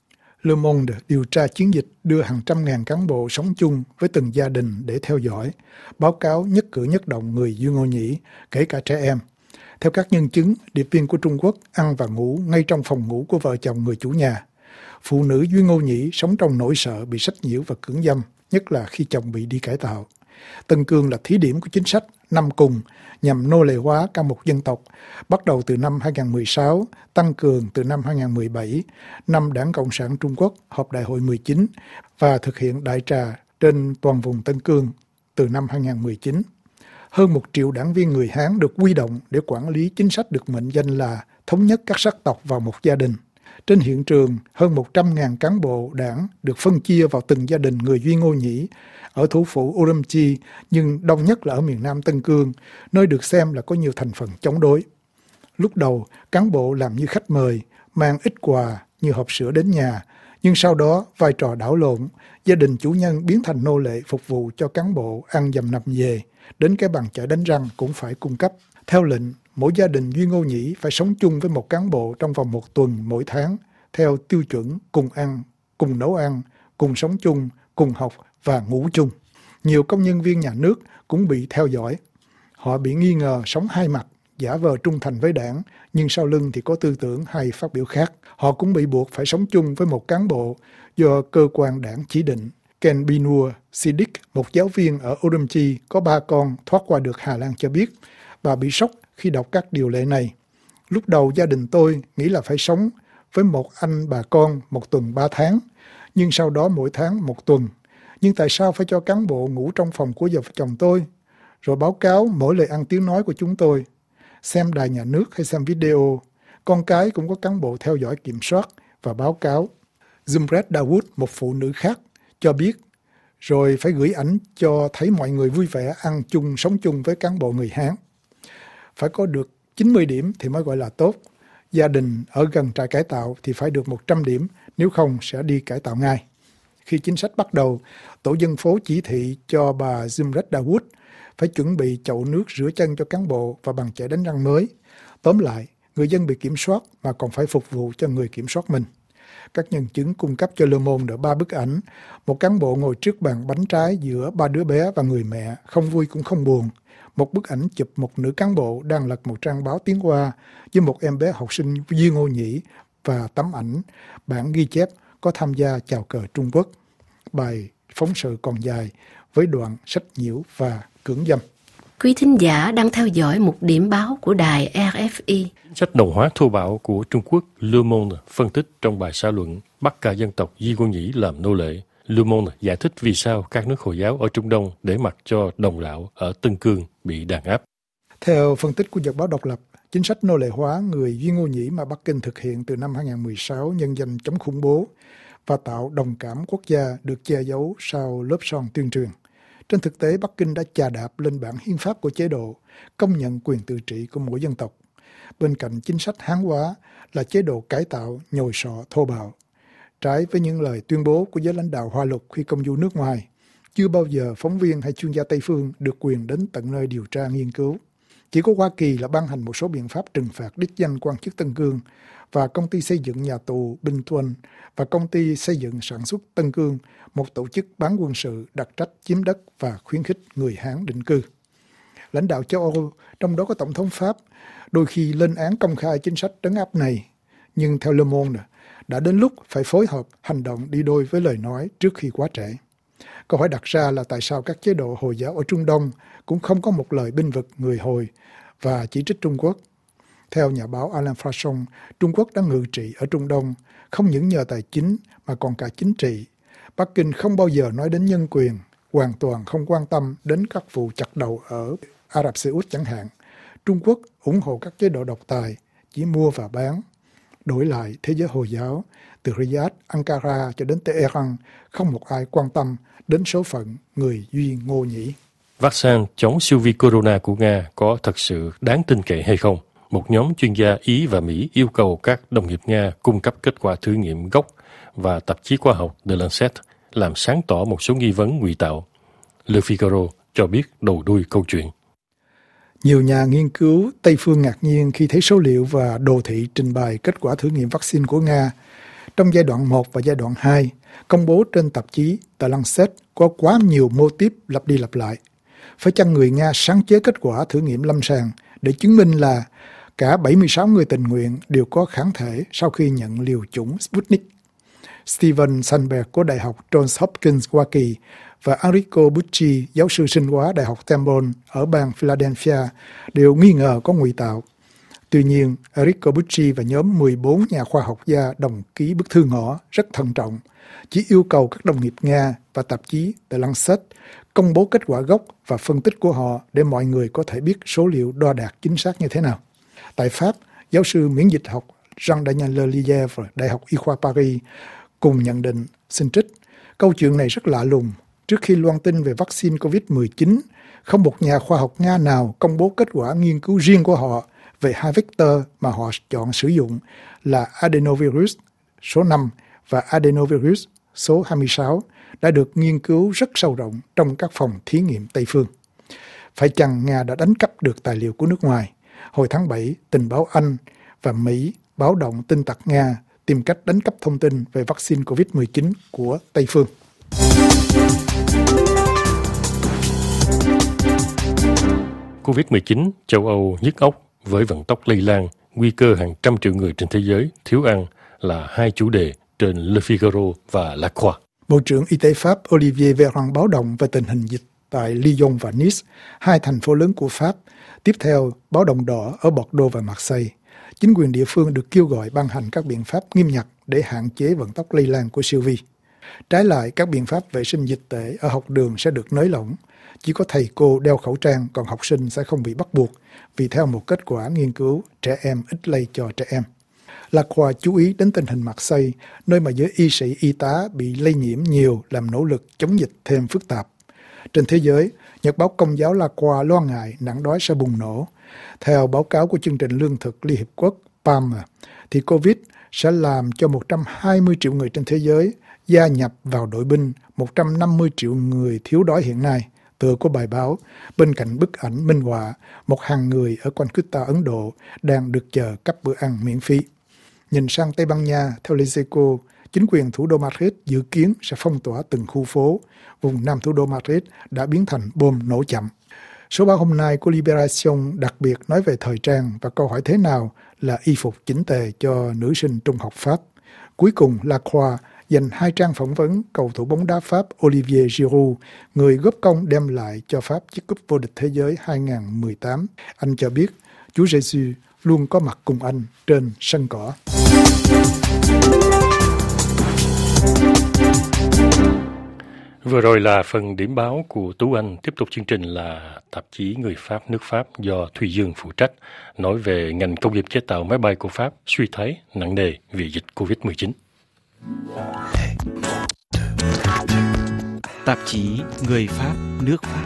Le Monde điều tra chiến dịch đưa hàng trăm ngàn cán bộ sống chung với từng gia đình để theo dõi, báo cáo nhất cử nhất động người Duy Ngô Nhĩ, kể cả trẻ em. Theo các nhân chứng, điệp viên của Trung Quốc ăn và ngủ ngay trong phòng ngủ của vợ chồng người chủ nhà. Phụ nữ Duy Ngô Nhĩ sống trong nỗi sợ bị sách nhiễu và cưỡng dâm, nhất là khi chồng bị đi cải tạo. Tân Cương là thí điểm của chính sách năm cùng nhằm nô lệ hóa cả một dân tộc, bắt đầu từ năm 2016, tăng cường từ năm 2017, năm Đảng Cộng sản Trung Quốc họp Đại hội 19 và thực hiện đại trà trên toàn vùng Tân Cương từ năm 2019. Hơn 1 triệu đảng viên người Hán được huy động để quản lý chính sách được mệnh danh là thống nhất các sắc tộc vào một gia đình. Trên hiện trường, hơn 100.000 cán bộ đảng được phân chia vào từng gia đình người Duy Ngô Nhĩ ở thủ phủ Urumqi, nhưng đông nhất là ở miền Nam Tân Cương, nơi được xem là có nhiều thành phần chống đối. Lúc đầu, cán bộ làm như khách mời, mang ít quà như hộp sữa đến nhà, nhưng sau đó vai trò đảo lộn, gia đình chủ nhân biến thành nô lệ phục vụ cho cán bộ ăn dầm nằm về, đến cái bàn chải đánh răng cũng phải cung cấp. Theo lệnh, mỗi gia đình Duy Ngô Nhĩ phải sống chung với một cán bộ trong vòng 1 tuần mỗi tháng, theo tiêu chuẩn cùng ăn, cùng nấu ăn, cùng sống chung, cùng học và ngủ chung. Nhiều công nhân viên nhà nước cũng bị theo dõi. Họ bị nghi ngờ sống hai mặt, giả vờ trung thành với đảng, nhưng sau lưng thì có tư tưởng hay phát biểu khác. Họ cũng bị buộc phải sống chung với một cán bộ do cơ quan đảng chỉ định. Ken Binur Siddiq, một giáo viên ở Urumqi có 3 con thoát qua được Hà Lan cho biết, bà bị sốc khi đọc các điều lệ này. Lúc đầu gia đình tôi nghĩ là phải sống với một anh bà con 1 tuần 3 tháng, nhưng sau đó mỗi tháng 1 tuần. Nhưng tại sao phải cho cán bộ ngủ trong phòng của vợ chồng tôi? Rồi báo cáo mỗi lời ăn tiếng nói của chúng tôi. Xem đài nhà nước hay xem video, con cái cũng có cán bộ theo dõi kiểm soát và báo cáo. Zumret Dawood, một phụ nữ khác, cho biết, rồi phải gửi ảnh cho thấy mọi người vui vẻ ăn chung, sống chung với cán bộ người Hán. Phải có được 90 điểm thì mới gọi là tốt. Gia đình ở gần trại cải tạo thì phải được 100 điểm, nếu không sẽ đi cải tạo ngay. Khi chính sách bắt đầu, tổ dân phố chỉ thị cho bà Zumret Dawood phải chuẩn bị chậu nước rửa chân cho cán bộ và bàn chải đánh răng mới. Tóm lại, người dân bị kiểm soát mà còn phải phục vụ cho người kiểm soát mình. Các nhân chứng cung cấp cho Le Monde 3 bức ảnh. Một cán bộ ngồi trước bàn bánh trái giữa 3 đứa bé và người mẹ, không vui cũng không buồn. Một bức ảnh chụp một nữ cán bộ đang lật một trang báo tiếng Hoa với một em bé học sinh Duy Ngô Nhĩ và tấm ảnh bản ghi chép có tham gia chào cờ Trung Quốc. Bài phóng sự còn dài với đoạn sách nhiễu và cưỡng dâm. Quý thính giả đang theo dõi một điểm báo của đài RFI. Sách đồng hóa thô bạo của Trung Quốc Le Monde phân tích trong bài xã luận bắt cả dân tộc Duy Ngô Nhĩ làm nô lệ. Le Monde giải thích vì sao các nước Hồi giáo ở Trung Đông để mặc cho đồng lão ở Tân Cương bị đàn áp. Theo phân tích của Nhật báo độc lập, chính sách nô lệ hóa người Duy Ngô Nhĩ mà Bắc Kinh thực hiện từ năm 2016 nhân danh chống khủng bố và tạo đồng cảm quốc gia được che giấu sau lớp son tuyên truyền. Trên thực tế, Bắc Kinh đã chà đạp lên bản hiến pháp của chế độ, công nhận quyền tự trị của mỗi dân tộc. Bên cạnh chính sách Hán hóa là chế độ cải tạo nhồi sọ thô bạo. Trái với những lời tuyên bố của giới lãnh đạo Hoa Lục khi công du nước ngoài, chưa bao giờ phóng viên hay chuyên gia Tây phương được quyền đến tận nơi điều tra nghiên cứu. Chỉ có Hoa Kỳ là ban hành một số biện pháp trừng phạt đích danh quan chức Tân Cương và công ty xây dựng nhà tù Binh Tuân và công ty xây dựng sản xuất Tân Cương, một tổ chức bán quân sự đặc trách chiếm đất và khuyến khích người Hán định cư. Lãnh đạo châu Âu, trong đó có Tổng thống Pháp, đôi khi lên án công khai chính sách trấn áp này, nhưng theo Le Monde, đã đến lúc phải phối hợp hành động đi đôi với lời nói trước khi quá trễ. Câu hỏi đặt ra là tại sao các chế độ Hồi giáo ở Trung Đông cũng không có một lời bênh vực người Hồi và chỉ trích Trung Quốc. Theo nhà báo Alain Frachon, Trung Quốc đã ngự trị ở Trung Đông, không những nhờ tài chính mà còn cả chính trị. Bắc Kinh không bao giờ nói đến nhân quyền, hoàn toàn không quan tâm đến các vụ chặt đầu ở Ả Rập Xê Út chẳng hạn. Trung Quốc ủng hộ các chế độ độc tài, chỉ mua và bán. Đổi lại, thế giới Hồi giáo, từ Riyadh, Ankara cho đến Tehran, không một ai quan tâm đến số phận người duy ngô nhĩ. Vaccine chống siêu vi corona của Nga có thật sự đáng tin cậy hay không? Một nhóm chuyên gia Ý và Mỹ yêu cầu các đồng nghiệp Nga cung cấp kết quả thử nghiệm gốc và tạp chí khoa học The Lancet làm sáng tỏ một số nghi vấn ngụy tạo. Le Figaro cho biết đầu đuôi câu chuyện. Nhiều nhà nghiên cứu Tây phương ngạc nhiên khi thấy số liệu và đồ thị trình bày kết quả thử nghiệm vaccine của Nga. Trong giai đoạn 1 và giai đoạn 2, công bố trên tạp chí The Lancet có quá nhiều mô típ lặp đi lặp lại. Phải chăng người Nga sáng chế kết quả thử nghiệm lâm sàng để chứng minh là cả 76 người tình nguyện đều có kháng thể sau khi nhận liều chủng Sputnik? Steven Sandberg của Đại học Johns Hopkins, Hoa Kỳ và Enrico Bucci, giáo sư sinh hóa Đại học Temple ở bang Philadelphia, đều nghi ngờ có ngụy tạo. Tuy nhiên, Enrico Bucci và nhóm 14 nhà khoa học gia đồng ký bức thư ngỏ rất thận trọng, chỉ yêu cầu các đồng nghiệp Nga và tạp chí The Lancet công bố kết quả gốc và phân tích của họ để mọi người có thể biết số liệu đo đạc chính xác như thế nào. Tại Pháp, giáo sư miễn dịch học Jean-Daniel Lelièvre, Đại học Y khoa Paris, cùng nhận định, xin trích, câu chuyện này rất lạ lùng. Trước khi loan tin về vaccine COVID-19, không một nhà khoa học Nga nào công bố kết quả nghiên cứu riêng của họ về hai vector mà họ chọn sử dụng là adenovirus số 5 và adenovirus số 26 đã được nghiên cứu rất sâu rộng trong các phòng thí nghiệm Tây phương. Phải chăng Nga đã đánh cắp được tài liệu của nước ngoài? Hồi tháng 7, tình báo Anh và Mỹ báo động tin tặc Nga tìm cách đánh cắp thông tin về vaccine COVID-19 của Tây phương. COVID-19, châu Âu nhức óc với vận tốc lây lan, nguy cơ hàng trăm triệu người trên thế giới thiếu ăn là hai chủ đề trên Le Figaro và La Croix. Bộ trưởng Y tế Pháp Olivier Véran báo động về tình hình dịch tại Lyon và Nice, hai thành phố lớn của Pháp. Tiếp theo, báo động đỏ ở Bordeaux và Marseille. Chính quyền địa phương được kêu gọi ban hành các biện pháp nghiêm ngặt để hạn chế vận tốc lây lan của siêu vi. Trái lại, các biện pháp vệ sinh dịch tễ ở học đường sẽ được nới lỏng. Chỉ có thầy cô đeo khẩu trang, còn học sinh sẽ không bị bắt buộc, vì theo một kết quả nghiên cứu, trẻ em ít lây cho trẻ em. La Croix chú ý đến tình hình Marseille, nơi mà giới y sĩ y tá bị lây nhiễm nhiều làm nỗ lực chống dịch thêm phức tạp. Trên thế giới, Nhật báo Công giáo La Croix lo ngại nạn đói sẽ bùng nổ. Theo báo cáo của chương trình lương thực Liên Hiệp Quốc PAM, thì COVID sẽ làm cho 120 triệu người trên thế giới gia nhập vào đội binh 150 triệu người thiếu đói hiện nay. Tựa của bài báo, bên cạnh bức ảnh minh họa, một hàng người ở Calcutta, Ấn Độ đang được chờ cấp bữa ăn miễn phí. Nhìn sang Tây Ban Nha, theo Les Echos, chính quyền thủ đô Madrid dự kiến sẽ phong tỏa từng khu phố. Vùng nam thủ đô Madrid đã biến thành bom nổ chậm. Số báo hôm nay của Libération đặc biệt nói về thời trang và câu hỏi thế nào là y phục chỉnh tề cho nữ sinh trung học Pháp. Cuối cùng, La Croix dành 2 trang phỏng vấn cầu thủ bóng đá Pháp Olivier Giroud, người góp công đem lại cho Pháp chiếc cúp vô địch thế giới 2018. Anh cho biết Chúa Giêsu luôn có mặt cùng anh trên sân cỏ. Vừa rồi là phần điểm báo của Tú Anh. Tiếp tục chương trình là tạp chí Người Pháp nước Pháp do Thùy Dương phụ trách, nói về ngành công nghiệp chế tạo máy bay của Pháp suy thoái nặng nề vì dịch Covid-19. Tạp chí Người Pháp nước Pháp.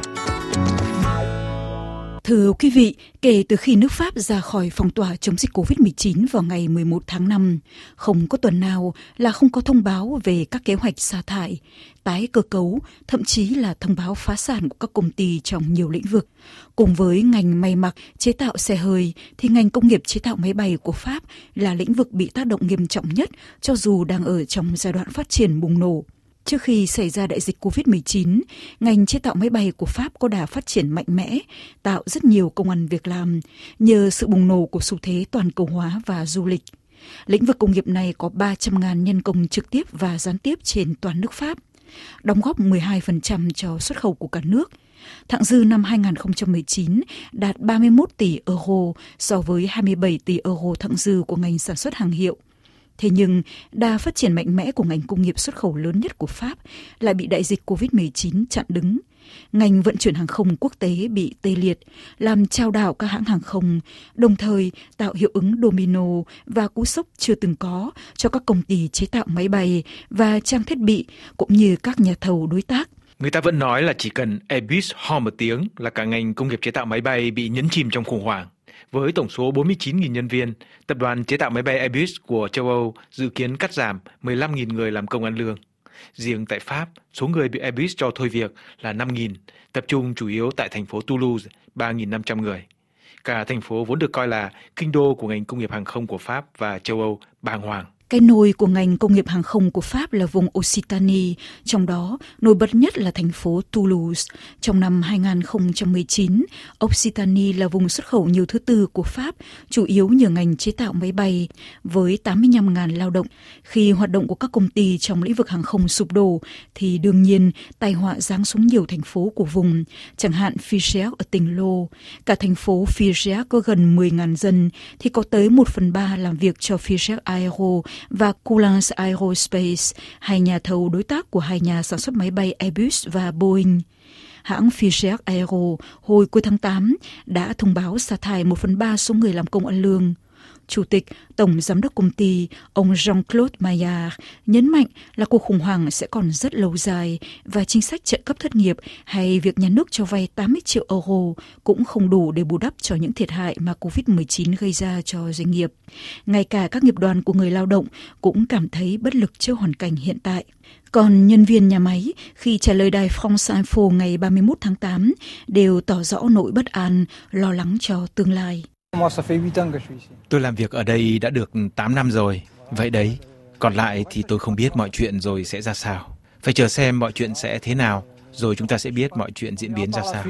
Thưa quý vị, kể từ khi nước Pháp ra khỏi phong tỏa chống dịch Covid-19 vào ngày 11 tháng 5, không có tuần nào là không có thông báo về các kế hoạch sa thải, tái cơ cấu, thậm chí là thông báo phá sản của các công ty trong nhiều lĩnh vực. Cùng với ngành may mặc, chế tạo xe hơi, thì ngành công nghiệp chế tạo máy bay của Pháp là lĩnh vực bị tác động nghiêm trọng nhất, cho dù đang ở trong giai đoạn phát triển bùng nổ. Trước khi xảy ra đại dịch Covid-19, ngành chế tạo máy bay của Pháp có đà phát triển mạnh mẽ, tạo rất nhiều công ăn việc làm nhờ sự bùng nổ của xu thế toàn cầu hóa và du lịch. Lĩnh vực công nghiệp này có 300.000 nhân công trực tiếp và gián tiếp trên toàn nước Pháp, đóng góp 12% cho xuất khẩu của cả nước. Thặng dư năm 2019 đạt 31 tỷ euro so với 27 tỷ euro thặng dư của ngành sản xuất hàng hiệu. Thế nhưng, đà phát triển mạnh mẽ của ngành công nghiệp xuất khẩu lớn nhất của Pháp lại bị đại dịch COVID-19 chặn đứng. Ngành vận chuyển hàng không quốc tế bị tê liệt, làm chao đảo các hãng hàng không, đồng thời tạo hiệu ứng domino và cú sốc chưa từng có cho các công ty chế tạo máy bay và trang thiết bị cũng như các nhà thầu đối tác. Người ta vẫn nói là chỉ cần Airbus ho một tiếng là cả ngành công nghiệp chế tạo máy bay bị nhấn chìm trong khủng hoảng. Với tổng số 49.000 nhân viên, tập đoàn chế tạo máy bay Airbus của châu Âu dự kiến cắt giảm 15.000 người làm công ăn lương. Riêng tại Pháp, số người bị Airbus cho thôi việc là 5.000, tập trung chủ yếu tại thành phố Toulouse, 3.500 người. Cả thành phố vốn được coi là kinh đô của ngành công nghiệp hàng không của Pháp và châu Âu bàng hoàng. Cái nôi của ngành công nghiệp hàng không của Pháp là vùng Occitanie, trong đó nổi bật nhất là thành phố Toulouse. Trong năm 2019, Occitanie là vùng xuất khẩu nhiều thứ tư của Pháp, chủ yếu nhờ ngành chế tạo máy bay, với 85.000 lao động. Khi hoạt động của các công ty trong lĩnh vực hàng không sụp đổ, thì đương nhiên tai họa giáng xuống nhiều thành phố của vùng, chẳng hạn Figeac ở tỉnh Lô. Cả thành phố Figeac có gần 10.000 dân, thì có tới 1/3 làm việc cho Figeac Aero và Coulans Aerospace, hai nhà thầu đối tác của hai nhà sản xuất máy bay Airbus và Boeing. Hãng Figeac Aero hồi cuối tháng 8 đã thông báo sa thải 1/3 số người làm công ăn lương. Chủ tịch, Tổng Giám đốc công ty, ông Jean-Claude Maillard, nhấn mạnh là cuộc khủng hoảng sẽ còn rất lâu dài và chính sách trợ cấp thất nghiệp hay việc nhà nước cho vay 80 triệu euro cũng không đủ để bù đắp cho những thiệt hại mà COVID-19 gây ra cho doanh nghiệp. Ngay cả các nghiệp đoàn của người lao động cũng cảm thấy bất lực trước hoàn cảnh hiện tại. Còn nhân viên nhà máy, khi trả lời đài France Info ngày 31 tháng 8, đều tỏ rõ nỗi bất an, lo lắng cho tương lai. Tôi làm việc ở đây đã được 8 năm rồi. Vậy đấy, còn lại thì tôi không biết mọi chuyện rồi sẽ ra sao. Phải chờ xem mọi chuyện sẽ thế nào, rồi chúng ta sẽ biết mọi chuyện diễn biến ra sao.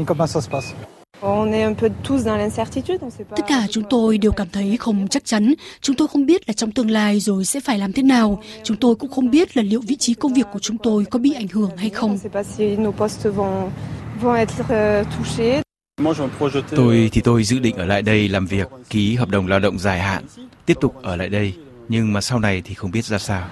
Tất cả chúng tôi đều cảm thấy không chắc chắn. Chúng tôi không biết là trong tương lai rồi sẽ phải làm thế nào. Chúng tôi cũng không biết là liệu vị trí công việc của chúng tôi có bị ảnh hưởng hay không. Tôi dự định ở lại đây làm việc, ký hợp đồng lao động dài hạn, tiếp tục ở lại đây, nhưng mà sau này thì không biết ra sao.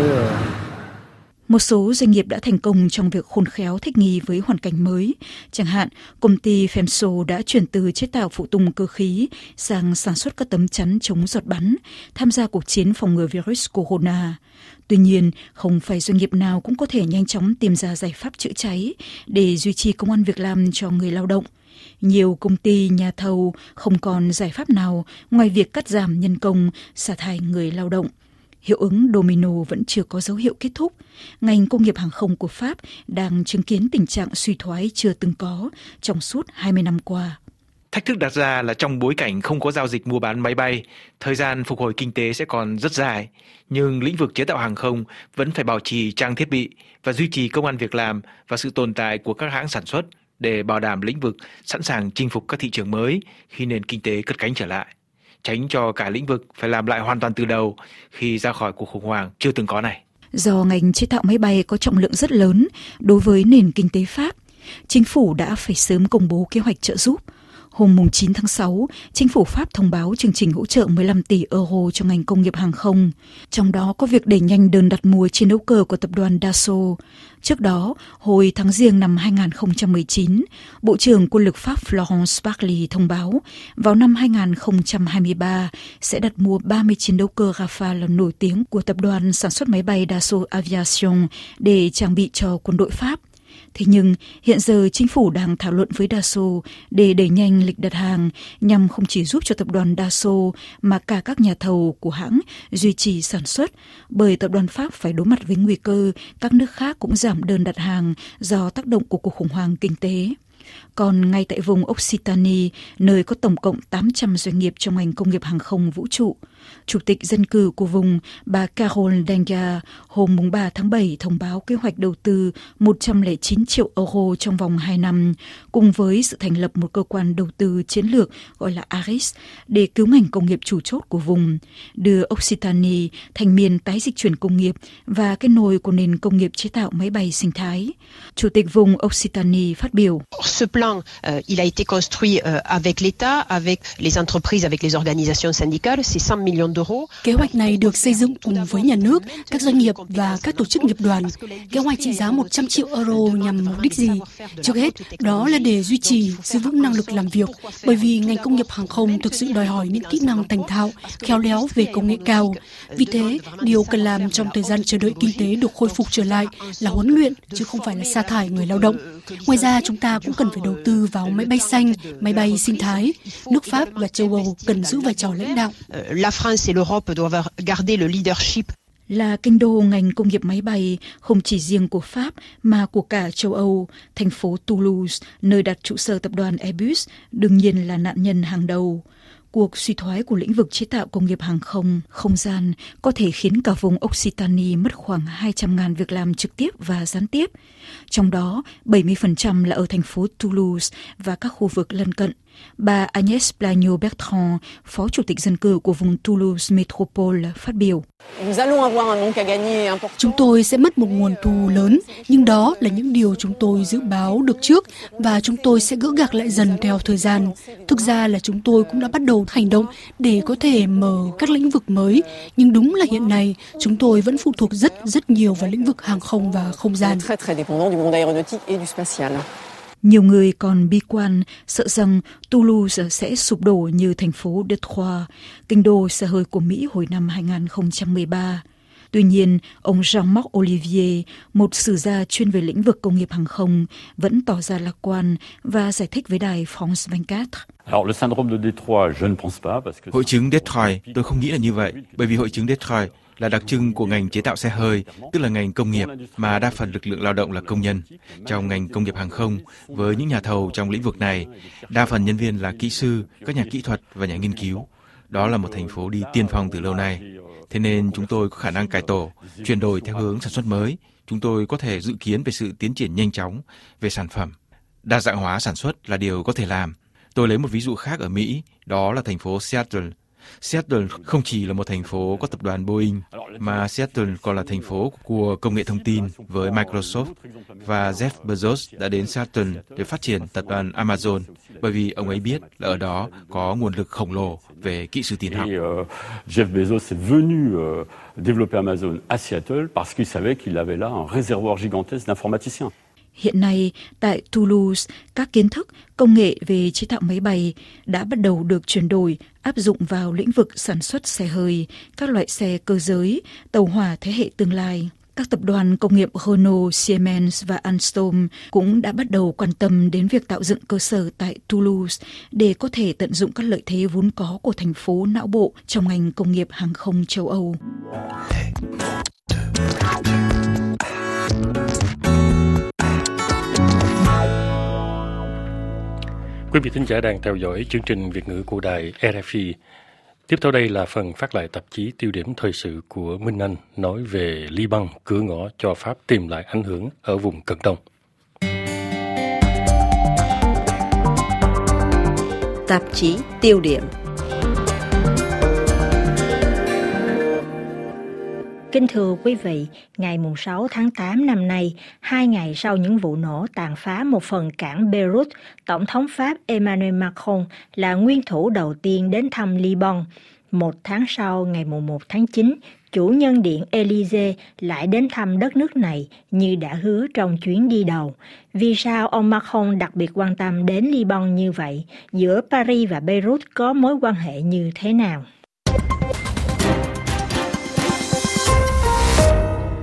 Một số doanh nghiệp đã thành công trong việc khôn khéo thích nghi với hoàn cảnh mới. Chẳng hạn, công ty FEMSO đã chuyển từ chế tạo phụ tùng cơ khí sang sản xuất các tấm chắn chống giọt bắn, tham gia cuộc chiến phòng ngừa virus corona. Tuy nhiên, không phải doanh nghiệp nào cũng có thể nhanh chóng tìm ra giải pháp chữa cháy để duy trì công ăn việc làm cho người lao động. Nhiều công ty, nhà thầu không còn giải pháp nào ngoài việc cắt giảm nhân công, sa thải người lao động. Hiệu ứng domino vẫn chưa có dấu hiệu kết thúc. Ngành công nghiệp hàng không của Pháp đang chứng kiến tình trạng suy thoái chưa từng có trong suốt 20 năm qua. Thách thức đặt ra là trong bối cảnh không có giao dịch mua bán máy bay, thời gian phục hồi kinh tế sẽ còn rất dài. Nhưng lĩnh vực chế tạo hàng không vẫn phải bảo trì trang thiết bị và duy trì công ăn việc làm và sự tồn tại của các hãng sản xuất để bảo đảm lĩnh vực sẵn sàng chinh phục các thị trường mới khi nền kinh tế cất cánh trở lại, tránh cho cả lĩnh vực phải làm lại hoàn toàn từ đầu khi ra khỏi cuộc khủng hoảng chưa từng có này. Do ngành chế tạo máy bay có trọng lượng rất lớn đối với nền kinh tế Pháp, chính phủ đã phải sớm công bố kế hoạch trợ giúp. Hôm 9 tháng 6, chính phủ Pháp thông báo chương trình hỗ trợ 15 tỷ euro cho ngành công nghiệp hàng không. Trong đó có việc đẩy nhanh đơn đặt mua chiến đấu cơ của tập đoàn Dassault. Trước đó, hồi tháng Giêng năm 2019, Bộ trưởng Quân lực Pháp Florence Parly thông báo vào năm 2023 sẽ đặt mua 30 chiến đấu cơ Rafale nổi tiếng của tập đoàn sản xuất máy bay Dassault Aviation để trang bị cho quân đội Pháp. Thế nhưng, hiện giờ chính phủ đang thảo luận với Dassault để đẩy nhanh lịch đặt hàng nhằm không chỉ giúp cho tập đoàn Dassault mà cả các nhà thầu của hãng duy trì sản xuất, bởi tập đoàn Pháp phải đối mặt với nguy cơ các nước khác cũng giảm đơn đặt hàng do tác động của cuộc khủng hoảng kinh tế. Còn ngay tại vùng Occitanie, nơi có tổng cộng 800 doanh nghiệp trong ngành công nghiệp hàng không vũ trụ, Chủ tịch dân cử của vùng, bà Carole Denga, hôm 3 tháng 7 thông báo kế hoạch đầu tư 109 triệu euro trong vòng 2 năm, cùng với sự thành lập một cơ quan đầu tư chiến lược gọi là ARIS để cứu ngành công nghiệp chủ chốt của vùng, đưa Occitanie thành miền tái dịch chuyển công nghiệp và cái nồi của nền công nghiệp chế tạo máy bay sinh thái. Chủ tịch vùng Occitanie phát biểu. Ce plan, il a été construit avec l'État, avec les entreprises, avec les organisations syndicales, c'est 100 millions d'euros. Kế hoạch này được xây dựng cùng với nhà nước, các doanh nghiệp và các tổ chức nghiệp đoàn. Kế hoạch trị giá 100 triệu euro nhằm mục đích gì? Trước hết, đó là để duy trì, giữ vững năng lực làm việc, bởi vì ngành công nghiệp hàng không thực sự đòi hỏi những kỹ năng thành thạo, khéo léo về công nghệ cao. Vì thế, điều cần làm trong thời gian chờ đợi kinh tế được khôi phục trở lại là huấn luyện, chứ không phải là sa thải người lao động. Ngoài ra, chúng ta cũng cần phải đầu tư vào máy bay xanh, máy bay sinh thái. Nước Pháp và châu Âu cần giữ vai trò lãnh đạo. La France et l'Europe doivent garder le leadership. Là kinh đô ngành công nghiệp máy bay không chỉ riêng của Pháp mà của cả châu Âu, thành phố Toulouse, nơi đặt trụ sở tập đoàn Airbus, đương nhiên là nạn nhân hàng đầu. Cuộc suy thoái của lĩnh vực chế tạo công nghiệp hàng không gian có thể khiến cả vùng Occitanie mất khoảng 200.000 việc làm trực tiếp và gián tiếp. Trong đó, 70% là ở thành phố Toulouse và các khu vực lân cận. Bà Agnès Plagnot-Bertrand, Phó Chủ tịch dân cử của vùng Toulouse Métropole, phát biểu. Chúng tôi sẽ mất một nguồn thu lớn, nhưng đó là những điều chúng tôi dự báo được trước và chúng tôi sẽ gỡ gạc lại dần theo thời gian. Thực ra là chúng tôi cũng đã bắt đầu hành động để có thể mở các lĩnh vực mới, nhưng đúng là hiện nay chúng tôi vẫn phụ thuộc rất nhiều vào lĩnh vực hàng không và không gian. Nhiều người còn bi quan, sợ rằng Toulouse sẽ sụp đổ như thành phố Detroit, kinh đô xe hơi của Mỹ hồi năm 2013. Tuy nhiên, ông Jean-Marc Olivier, một sử gia chuyên về lĩnh vực công nghiệp hàng không, vẫn tỏ ra lạc quan và giải thích với đài France 24. Hội chứng Detroit, tôi không nghĩ là như vậy, bởi vì hội chứng Detroit là đặc trưng của ngành chế tạo xe hơi, tức là ngành công nghiệp mà đa phần lực lượng lao động là công nhân. Trong ngành công nghiệp hàng không, với những nhà thầu trong lĩnh vực này, đa phần nhân viên là kỹ sư, các nhà kỹ thuật và nhà nghiên cứu. Đó là một thành phố đi tiên phong từ lâu nay. Thế nên chúng tôi có khả năng cải tổ, chuyển đổi theo hướng sản xuất mới. Chúng tôi có thể dự kiến về sự tiến triển nhanh chóng về sản phẩm. Đa dạng hóa sản xuất là điều có thể làm. Tôi lấy một ví dụ khác ở Mỹ, đó là thành phố Seattle. Seattle không chỉ là một thành phố có tập đoàn Boeing, mà Seattle còn là thành phố của công nghệ thông tin với Microsoft, và Jeff Bezos đã đến Seattle để phát triển tập đoàn Amazon, bởi vì ông ấy biết là ở đó có nguồn lực khổng lồ về kỹ sư tin học. Jeff Bezos est venu développer Amazon à Seattle parce qu'il savait qu'il avait là un réservoir gigantesque d'informaticiens. Hiện nay, tại Toulouse, các kiến thức, công nghệ về chế tạo máy bay đã bắt đầu được chuyển đổi, áp dụng vào lĩnh vực sản xuất xe hơi, các loại xe cơ giới, tàu hỏa thế hệ tương lai. Các tập đoàn công nghiệp Renault, Siemens và Alstom cũng đã bắt đầu quan tâm đến việc tạo dựng cơ sở tại Toulouse để có thể tận dụng các lợi thế vốn có của thành phố não bộ trong ngành công nghiệp hàng không châu Âu. Quý vị thính giả đang theo dõi chương trình Việt ngữ của đài RFI. Tiếp theo đây là phần phát lại tạp chí tiêu điểm thời sự của Minh Anh nói về Liban, cửa ngõ cho Pháp tìm lại ảnh hưởng ở vùng Cận Đông. Tạp chí tiêu điểm. Kính thưa quý vị, ngày 6 tháng 8 năm nay, 2 ngày sau những vụ nổ tàn phá một phần cảng Beirut, Tổng thống Pháp Emmanuel Macron là nguyên thủ đầu tiên đến thăm Liban. 1 tháng sau, ngày 1 tháng 9, chủ nhân điện Élysée lại đến thăm đất nước này như đã hứa trong chuyến đi đầu. Vì sao ông Macron đặc biệt quan tâm đến Liban như vậy? Giữa Paris và Beirut có mối quan hệ như thế nào?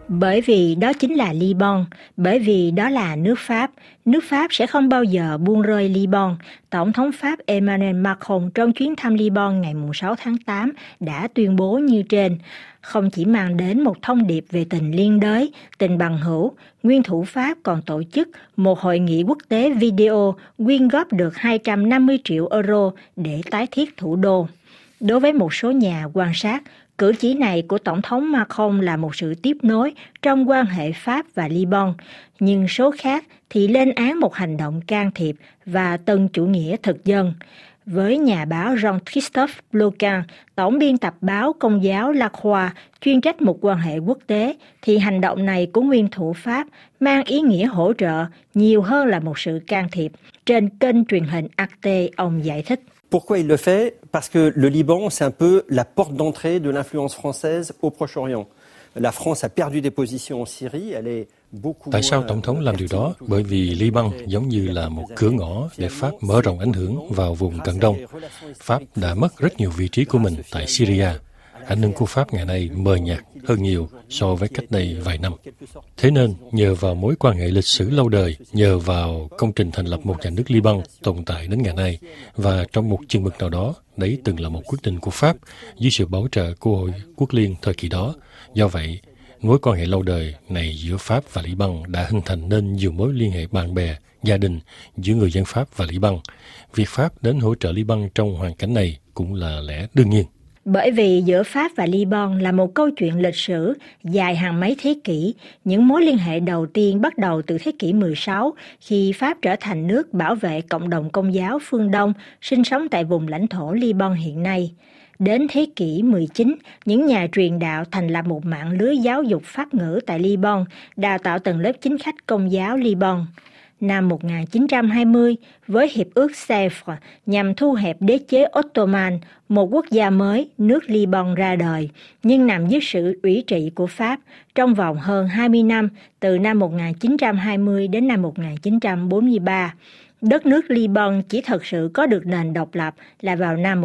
Bởi vì đó chính là Liban, bởi vì đó là nước Pháp. Nước Pháp sẽ không bao giờ buông rơi Liban. Tổng thống Pháp Emmanuel Macron trong chuyến thăm Liban ngày 6 tháng 8 đã tuyên bố như trên. Không chỉ mang đến một thông điệp về tình liên đới, tình bằng hữu, nguyên thủ Pháp còn tổ chức một hội nghị quốc tế video quyên góp được 250 triệu euro để tái thiết thủ đô. Đối với một số nhà quan sát, cử chỉ này của Tổng thống Macron là một sự tiếp nối trong quan hệ Pháp và Liban, nhưng số khác thì lên án một hành động can thiệp và tân chủ nghĩa thực dân. Với nhà báo Jean-Christophe Bloquin, tổng biên tập báo Công giáo La Croix, chuyên trách một quan hệ quốc tế, thì hành động này của nguyên thủ Pháp mang ý nghĩa hỗ trợ nhiều hơn là một sự can thiệp. Trên kênh truyền hình Arte, ông giải thích. Pourquoi il le fait? Parce que le Liban, c'est un peu la porte d'entrée de l'influence française au Proche-Orient. La France a perdu des positions en Syrie, elle est beaucoup. Tại sao Tổng thống làm điều đó? Bởi vì Liban giống như là một cửa ngõ để Pháp mở rộng ảnh hưởng vào vùng Cận Đông. Pháp đã mất rất nhiều vị trí của mình tại Syria. Ảnh hưởng của Pháp ngày nay mờ nhạt hơn nhiều so với cách đây vài năm. Thế nên, nhờ vào mối quan hệ lịch sử lâu đời, nhờ vào công trình thành lập một nhà nước Liban tồn tại đến ngày nay, và trong một chừng mực nào đó, đấy từng là một quyết định của Pháp dưới sự bảo trợ của Hội Quốc liên thời kỳ đó. Do vậy, mối quan hệ lâu đời này giữa Pháp và Liban đã hình thành nên nhiều mối liên hệ bạn bè, gia đình giữa người dân Pháp và Liban. Việc Pháp đến hỗ trợ Liban trong hoàn cảnh này cũng là lẽ đương nhiên. Bởi vì giữa Pháp và Liban là một câu chuyện lịch sử dài hàng mấy thế kỷ, những mối liên hệ đầu tiên bắt đầu từ thế kỷ 16 khi Pháp trở thành nước bảo vệ cộng đồng Công giáo phương Đông sinh sống tại vùng lãnh thổ Liban hiện nay. Đến thế kỷ 19, những nhà truyền đạo thành lập một mạng lưới giáo dục Pháp ngữ tại Liban, đào tạo tầng lớp chính khách Công giáo Liban. Năm 1920, với Hiệp ước Sèvres nhằm thu hẹp đế chế Ottoman, một quốc gia mới, nước Liban ra đời, nhưng nằm dưới sự ủy trị của Pháp trong vòng hơn 20 năm, từ năm 1920 đến năm 1943. Đất nước Liban chỉ thật sự có được nền độc lập là vào năm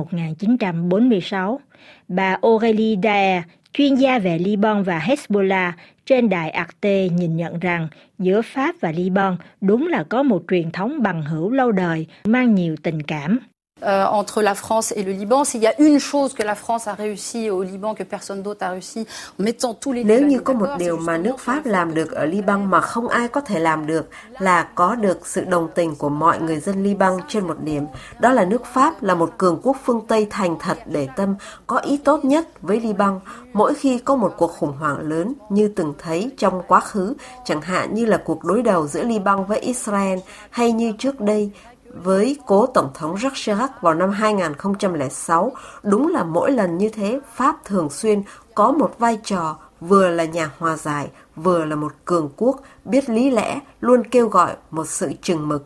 1946. Bà Aurélie Daer, chuyên gia về Liban và Hezbollah, trên đài Arte nhìn nhận rằng giữa Pháp và Liban đúng là có một truyền thống bằng hữu lâu đời, mang nhiều tình cảm. Entre la France et le Liban, s'il y a une chose que la France a réussi au Liban que personne d'autre a réussi, en mettant tous les. Nếu như có một điều mà nước Pháp làm được ở Liban mà không ai có thể làm được là có được sự đồng tình của mọi người dân Liban trên một điểm, đó là nước Pháp là một cường quốc phương Tây thành thật để tâm, có ý tốt nhất với Liban. Mỗi khi có một cuộc khủng hoảng lớn như từng thấy trong quá khứ, chẳng hạn như là cuộc đối đầu giữa Liban với Israel hay như trước đây với cố Tổng thống Jacques Chirac vào năm 2006, đúng là mỗi lần như thế, Pháp thường xuyên có một vai trò vừa là nhà hòa giải, vừa là một cường quốc, biết lý lẽ, luôn kêu gọi một sự chừng mực.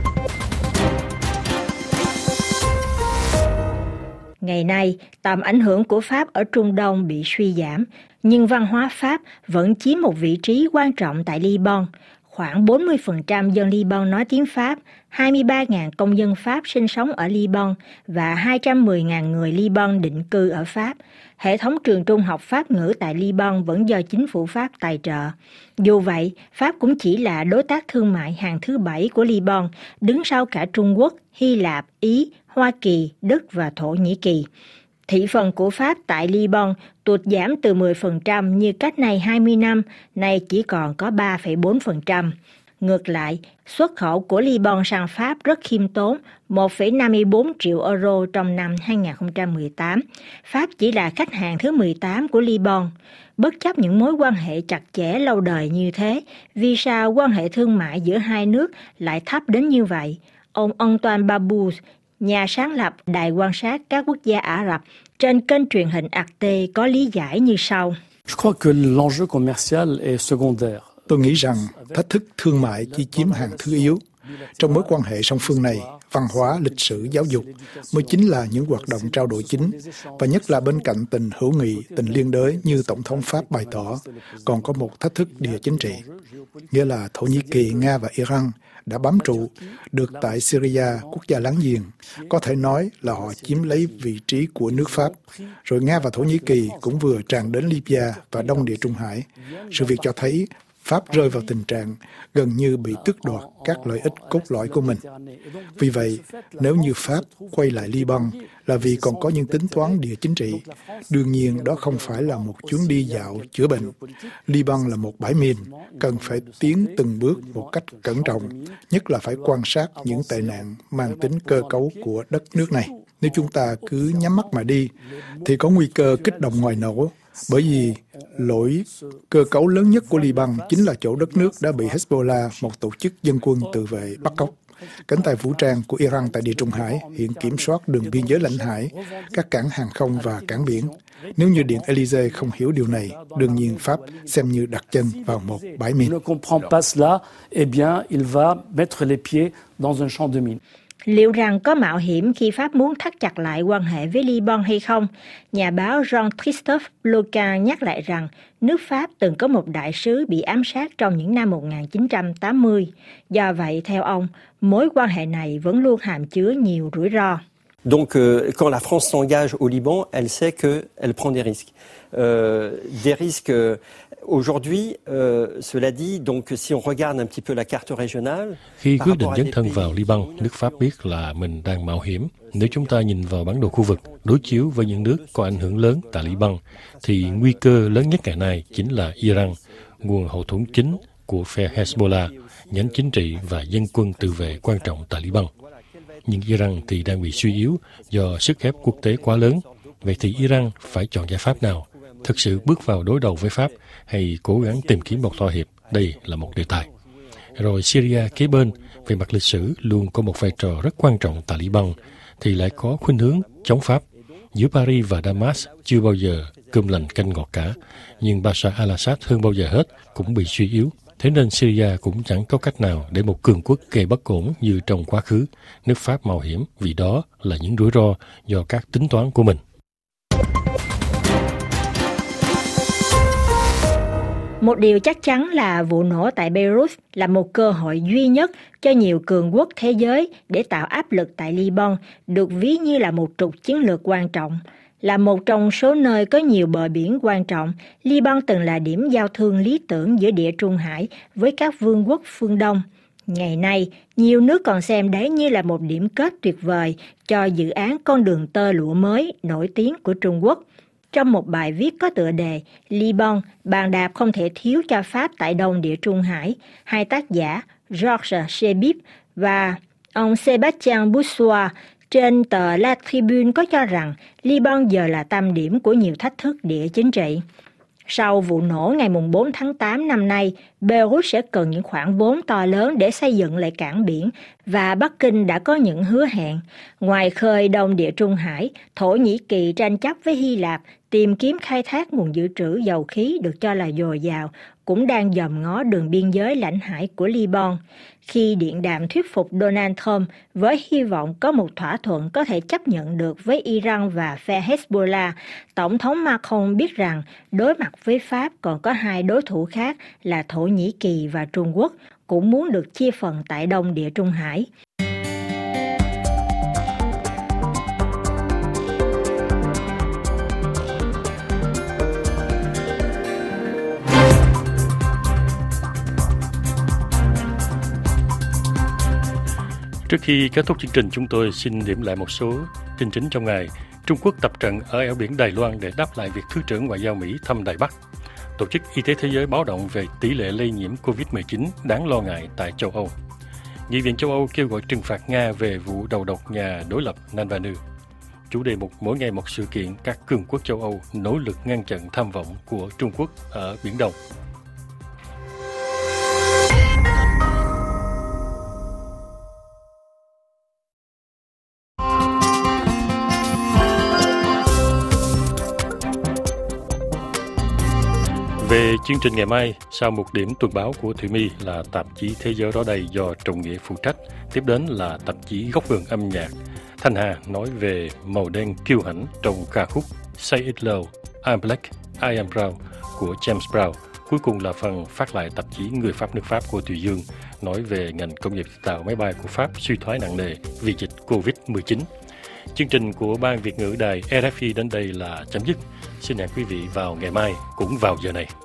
Ngày nay, tầm ảnh hưởng của Pháp ở Trung Đông bị suy giảm, nhưng văn hóa Pháp vẫn chiếm một vị trí quan trọng tại Liban. Khoảng 40% dân Liban nói tiếng Pháp, 23.000 công dân Pháp sinh sống ở Liban và 210.000 người Liban định cư ở Pháp. Hệ thống trường trung học Pháp ngữ tại Liban vẫn do chính phủ Pháp tài trợ. Dù vậy, Pháp cũng chỉ là đối tác thương mại hàng thứ 7 của Liban, đứng sau cả Trung Quốc, Hy Lạp, Ý, Hoa Kỳ, Đức và Thổ Nhĩ Kỳ. Thị phần của Pháp tại Liban tụt giảm từ 10% như cách này 20 năm, nay chỉ còn có 3,4%. Ngược lại, xuất khẩu của Liban sang Pháp rất khiêm tốn, 1,54 triệu euro trong năm 2018. Pháp chỉ là khách hàng thứ 18 của Liban. Bất chấp những mối quan hệ chặt chẽ lâu đời như thế, vì sao quan hệ thương mại giữa hai nước lại thấp đến như vậy? Ông Antoine Babous, nhà sáng lập Đài quan sát các quốc gia Ả Rập, trên kênh truyền hình Arte có lý giải như sau. Tôi nghĩ rằng thách thức thương mại chỉ chiếm hàng thứ yếu. Trong mối quan hệ song phương này, văn hóa, lịch sử, giáo dục mới chính là những hoạt động trao đổi chính, và nhất là bên cạnh tình hữu nghị, tình liên đới như Tổng thống Pháp bày tỏ, còn có một thách thức địa chính trị, nghĩa là Thổ Nhĩ Kỳ, Nga và Iran đã bám trụ được tại Syria, quốc gia láng giềng. Có thể nói là họ chiếm lấy vị trí của nước Pháp. Rồi Nga và Thổ Nhĩ Kỳ cũng vừa tràn đến Libya và Đông Địa Trung Hải. Sự việc cho thấy Pháp rơi vào tình trạng gần như bị tước đoạt các lợi ích cốt lõi của mình. Vì vậy, nếu như Pháp quay lại Liban là vì còn có những tính toán địa chính trị, đương nhiên đó không phải là một chuyến đi dạo chữa bệnh. Liban là một bãi mìn, cần phải tiến từng bước một cách cẩn trọng, nhất là phải quan sát những tệ nạn mang tính cơ cấu của đất nước này. Nếu chúng ta cứ nhắm mắt mà đi, thì có nguy cơ kích động ngoài nổ, bởi vì lỗi cơ cấu lớn nhất của Liban chính là chỗ đất nước đã bị Hezbollah, một tổ chức dân quân tự vệ, bắt cóc. Cánh tay vũ trang của Iran tại Địa Trung Hải hiện kiểm soát đường biên giới lãnh hải, các cảng hàng không và cảng biển. Nếu như Điện Élysée không hiểu điều này, đương nhiên Pháp xem như đặt chân vào một bãi mìn. Liệu rằng có mạo hiểm khi Pháp muốn thắt chặt lại quan hệ với Liban hay không? Nhà báo Jean-Christophe Locan nhắc lại rằng nước Pháp từng có một đại sứ bị ám sát trong những năm 1980. Do vậy, theo ông, mối quan hệ này vẫn luôn hàm chứa nhiều rủi ro. Donc, quand la France s'engage au Liban, elle sait qu'elle prend des risques. Des risques aujourd'hui, cela dit, donc si on regarde un petit peu la carte régionale. Khi quyết định dấn thân vào Liban, nước Pháp biết là mình đang mạo hiểm. Nếu chúng ta nhìn vào bản đồ khu vực, đối chiếu với những nước có ảnh hưởng lớn tại Liban, thì nguy cơ lớn nhất ngày nay chính là Iran, nguồn hậu thuẫn chính của phe Hezbollah, nhánh chính trị và dân quân tự vệ quan trọng tại Liban. Nhưng Iran thì đang bị suy yếu do sức ép quốc tế quá lớn. Vậy thì Iran phải chọn giải pháp nào? Thực sự bước vào đối đầu với Pháp hay cố gắng tìm kiếm một thỏa hiệp? Đây là một đề tài. Rồi Syria kế bên, về mặt lịch sử luôn có một vai trò rất quan trọng tại Liban, thì lại có khuynh hướng chống Pháp. Giữa Paris và Damas chưa bao giờ cơm lành canh ngọt cả, nhưng Bashar al-Assad hơn bao giờ hết cũng bị suy yếu. Thế nên Syria cũng chẳng có cách nào để một cường quốc gây bất ổn như trong quá khứ. Nước Pháp mạo hiểm vì đó là những rủi ro do các tính toán của mình. Một điều chắc chắn là vụ nổ tại Beirut là một cơ hội duy nhất cho nhiều cường quốc thế giới để tạo áp lực tại Liban, được ví như là một trục chiến lược quan trọng. Là một trong số nơi có nhiều bờ biển quan trọng, Liban từng là điểm giao thương lý tưởng giữa Địa Trung Hải với các vương quốc phương Đông. Ngày nay, nhiều nước còn xem đấy như là một điểm kết tuyệt vời cho dự án con đường tơ lụa mới nổi tiếng của Trung Quốc. Trong một bài viết có tựa đề Liban, bàn đạp không thể thiếu cho Pháp tại Đông Địa Trung Hải, hai tác giả Georges Chebib và ông Sébastien Boussois trên tờ La Tribune có cho rằng Liban giờ là tâm điểm của nhiều thách thức địa chính trị. Sau vụ nổ ngày 4 tháng 8 năm nay, Beirut sẽ cần những khoản vốn to lớn để xây dựng lại cảng biển và Bắc Kinh đã có những hứa hẹn. Ngoài khơi Đông Địa Trung Hải, Thổ Nhĩ Kỳ tranh chấp với Hy Lạp tìm kiếm khai thác nguồn dự trữ dầu khí được cho là dồi dào, cũng đang dòm ngó đường biên giới lãnh hải của Liban. Khi điện đàm thuyết phục Donald Trump với hy vọng có một thỏa thuận có thể chấp nhận được với Iran và phe Hezbollah, Tổng thống Macron biết rằng đối mặt với Pháp còn có hai đối thủ khác là Thổ Nhĩ Kỳ và Trung Quốc, cũng muốn được chia phần tại Đông Địa Trung Hải. Trước khi kết thúc chương trình, chúng tôi xin điểm lại một số tin chính trong ngày. Trung Quốc tập trận ở eo biển Đài Loan để đáp lại việc Thứ trưởng Ngoại giao Mỹ thăm Đài Bắc. Tổ chức Y tế Thế giới báo động về tỷ lệ lây nhiễm COVID-19 đáng lo ngại tại châu Âu. Nghị viện châu Âu kêu gọi trừng phạt Nga về vụ đầu độc nhà đối lập Navalny. Chủ đề mục mỗi ngày một sự kiện, các cường quốc châu Âu nỗ lực ngăn chặn tham vọng của Trung Quốc ở Biển Đông. Về Chương trình ngày mai, sau một điểm tuần báo của Thủy My là tạp chí Thế giới đó đây do Trọng Nghĩa phụ trách. Tiếp đến là tạp chí Góc vườn âm nhạc. Thanh Hà nói về màu đen kiêu hãnh trong ca khúc Say It Loud, I'm Black, I Am Proud của James Brown. Cuối cùng là phần phát lại tạp chí Người Pháp nước Pháp của Thùy Dương nói về ngành công nghiệp tạo máy bay của Pháp suy thoái nặng nề vì dịch Covid-19. Chương trình của Ban Việt ngữ Đài RFI đến đây là chấm dứt. Xin hẹn quý vị vào ngày mai cũng vào giờ này.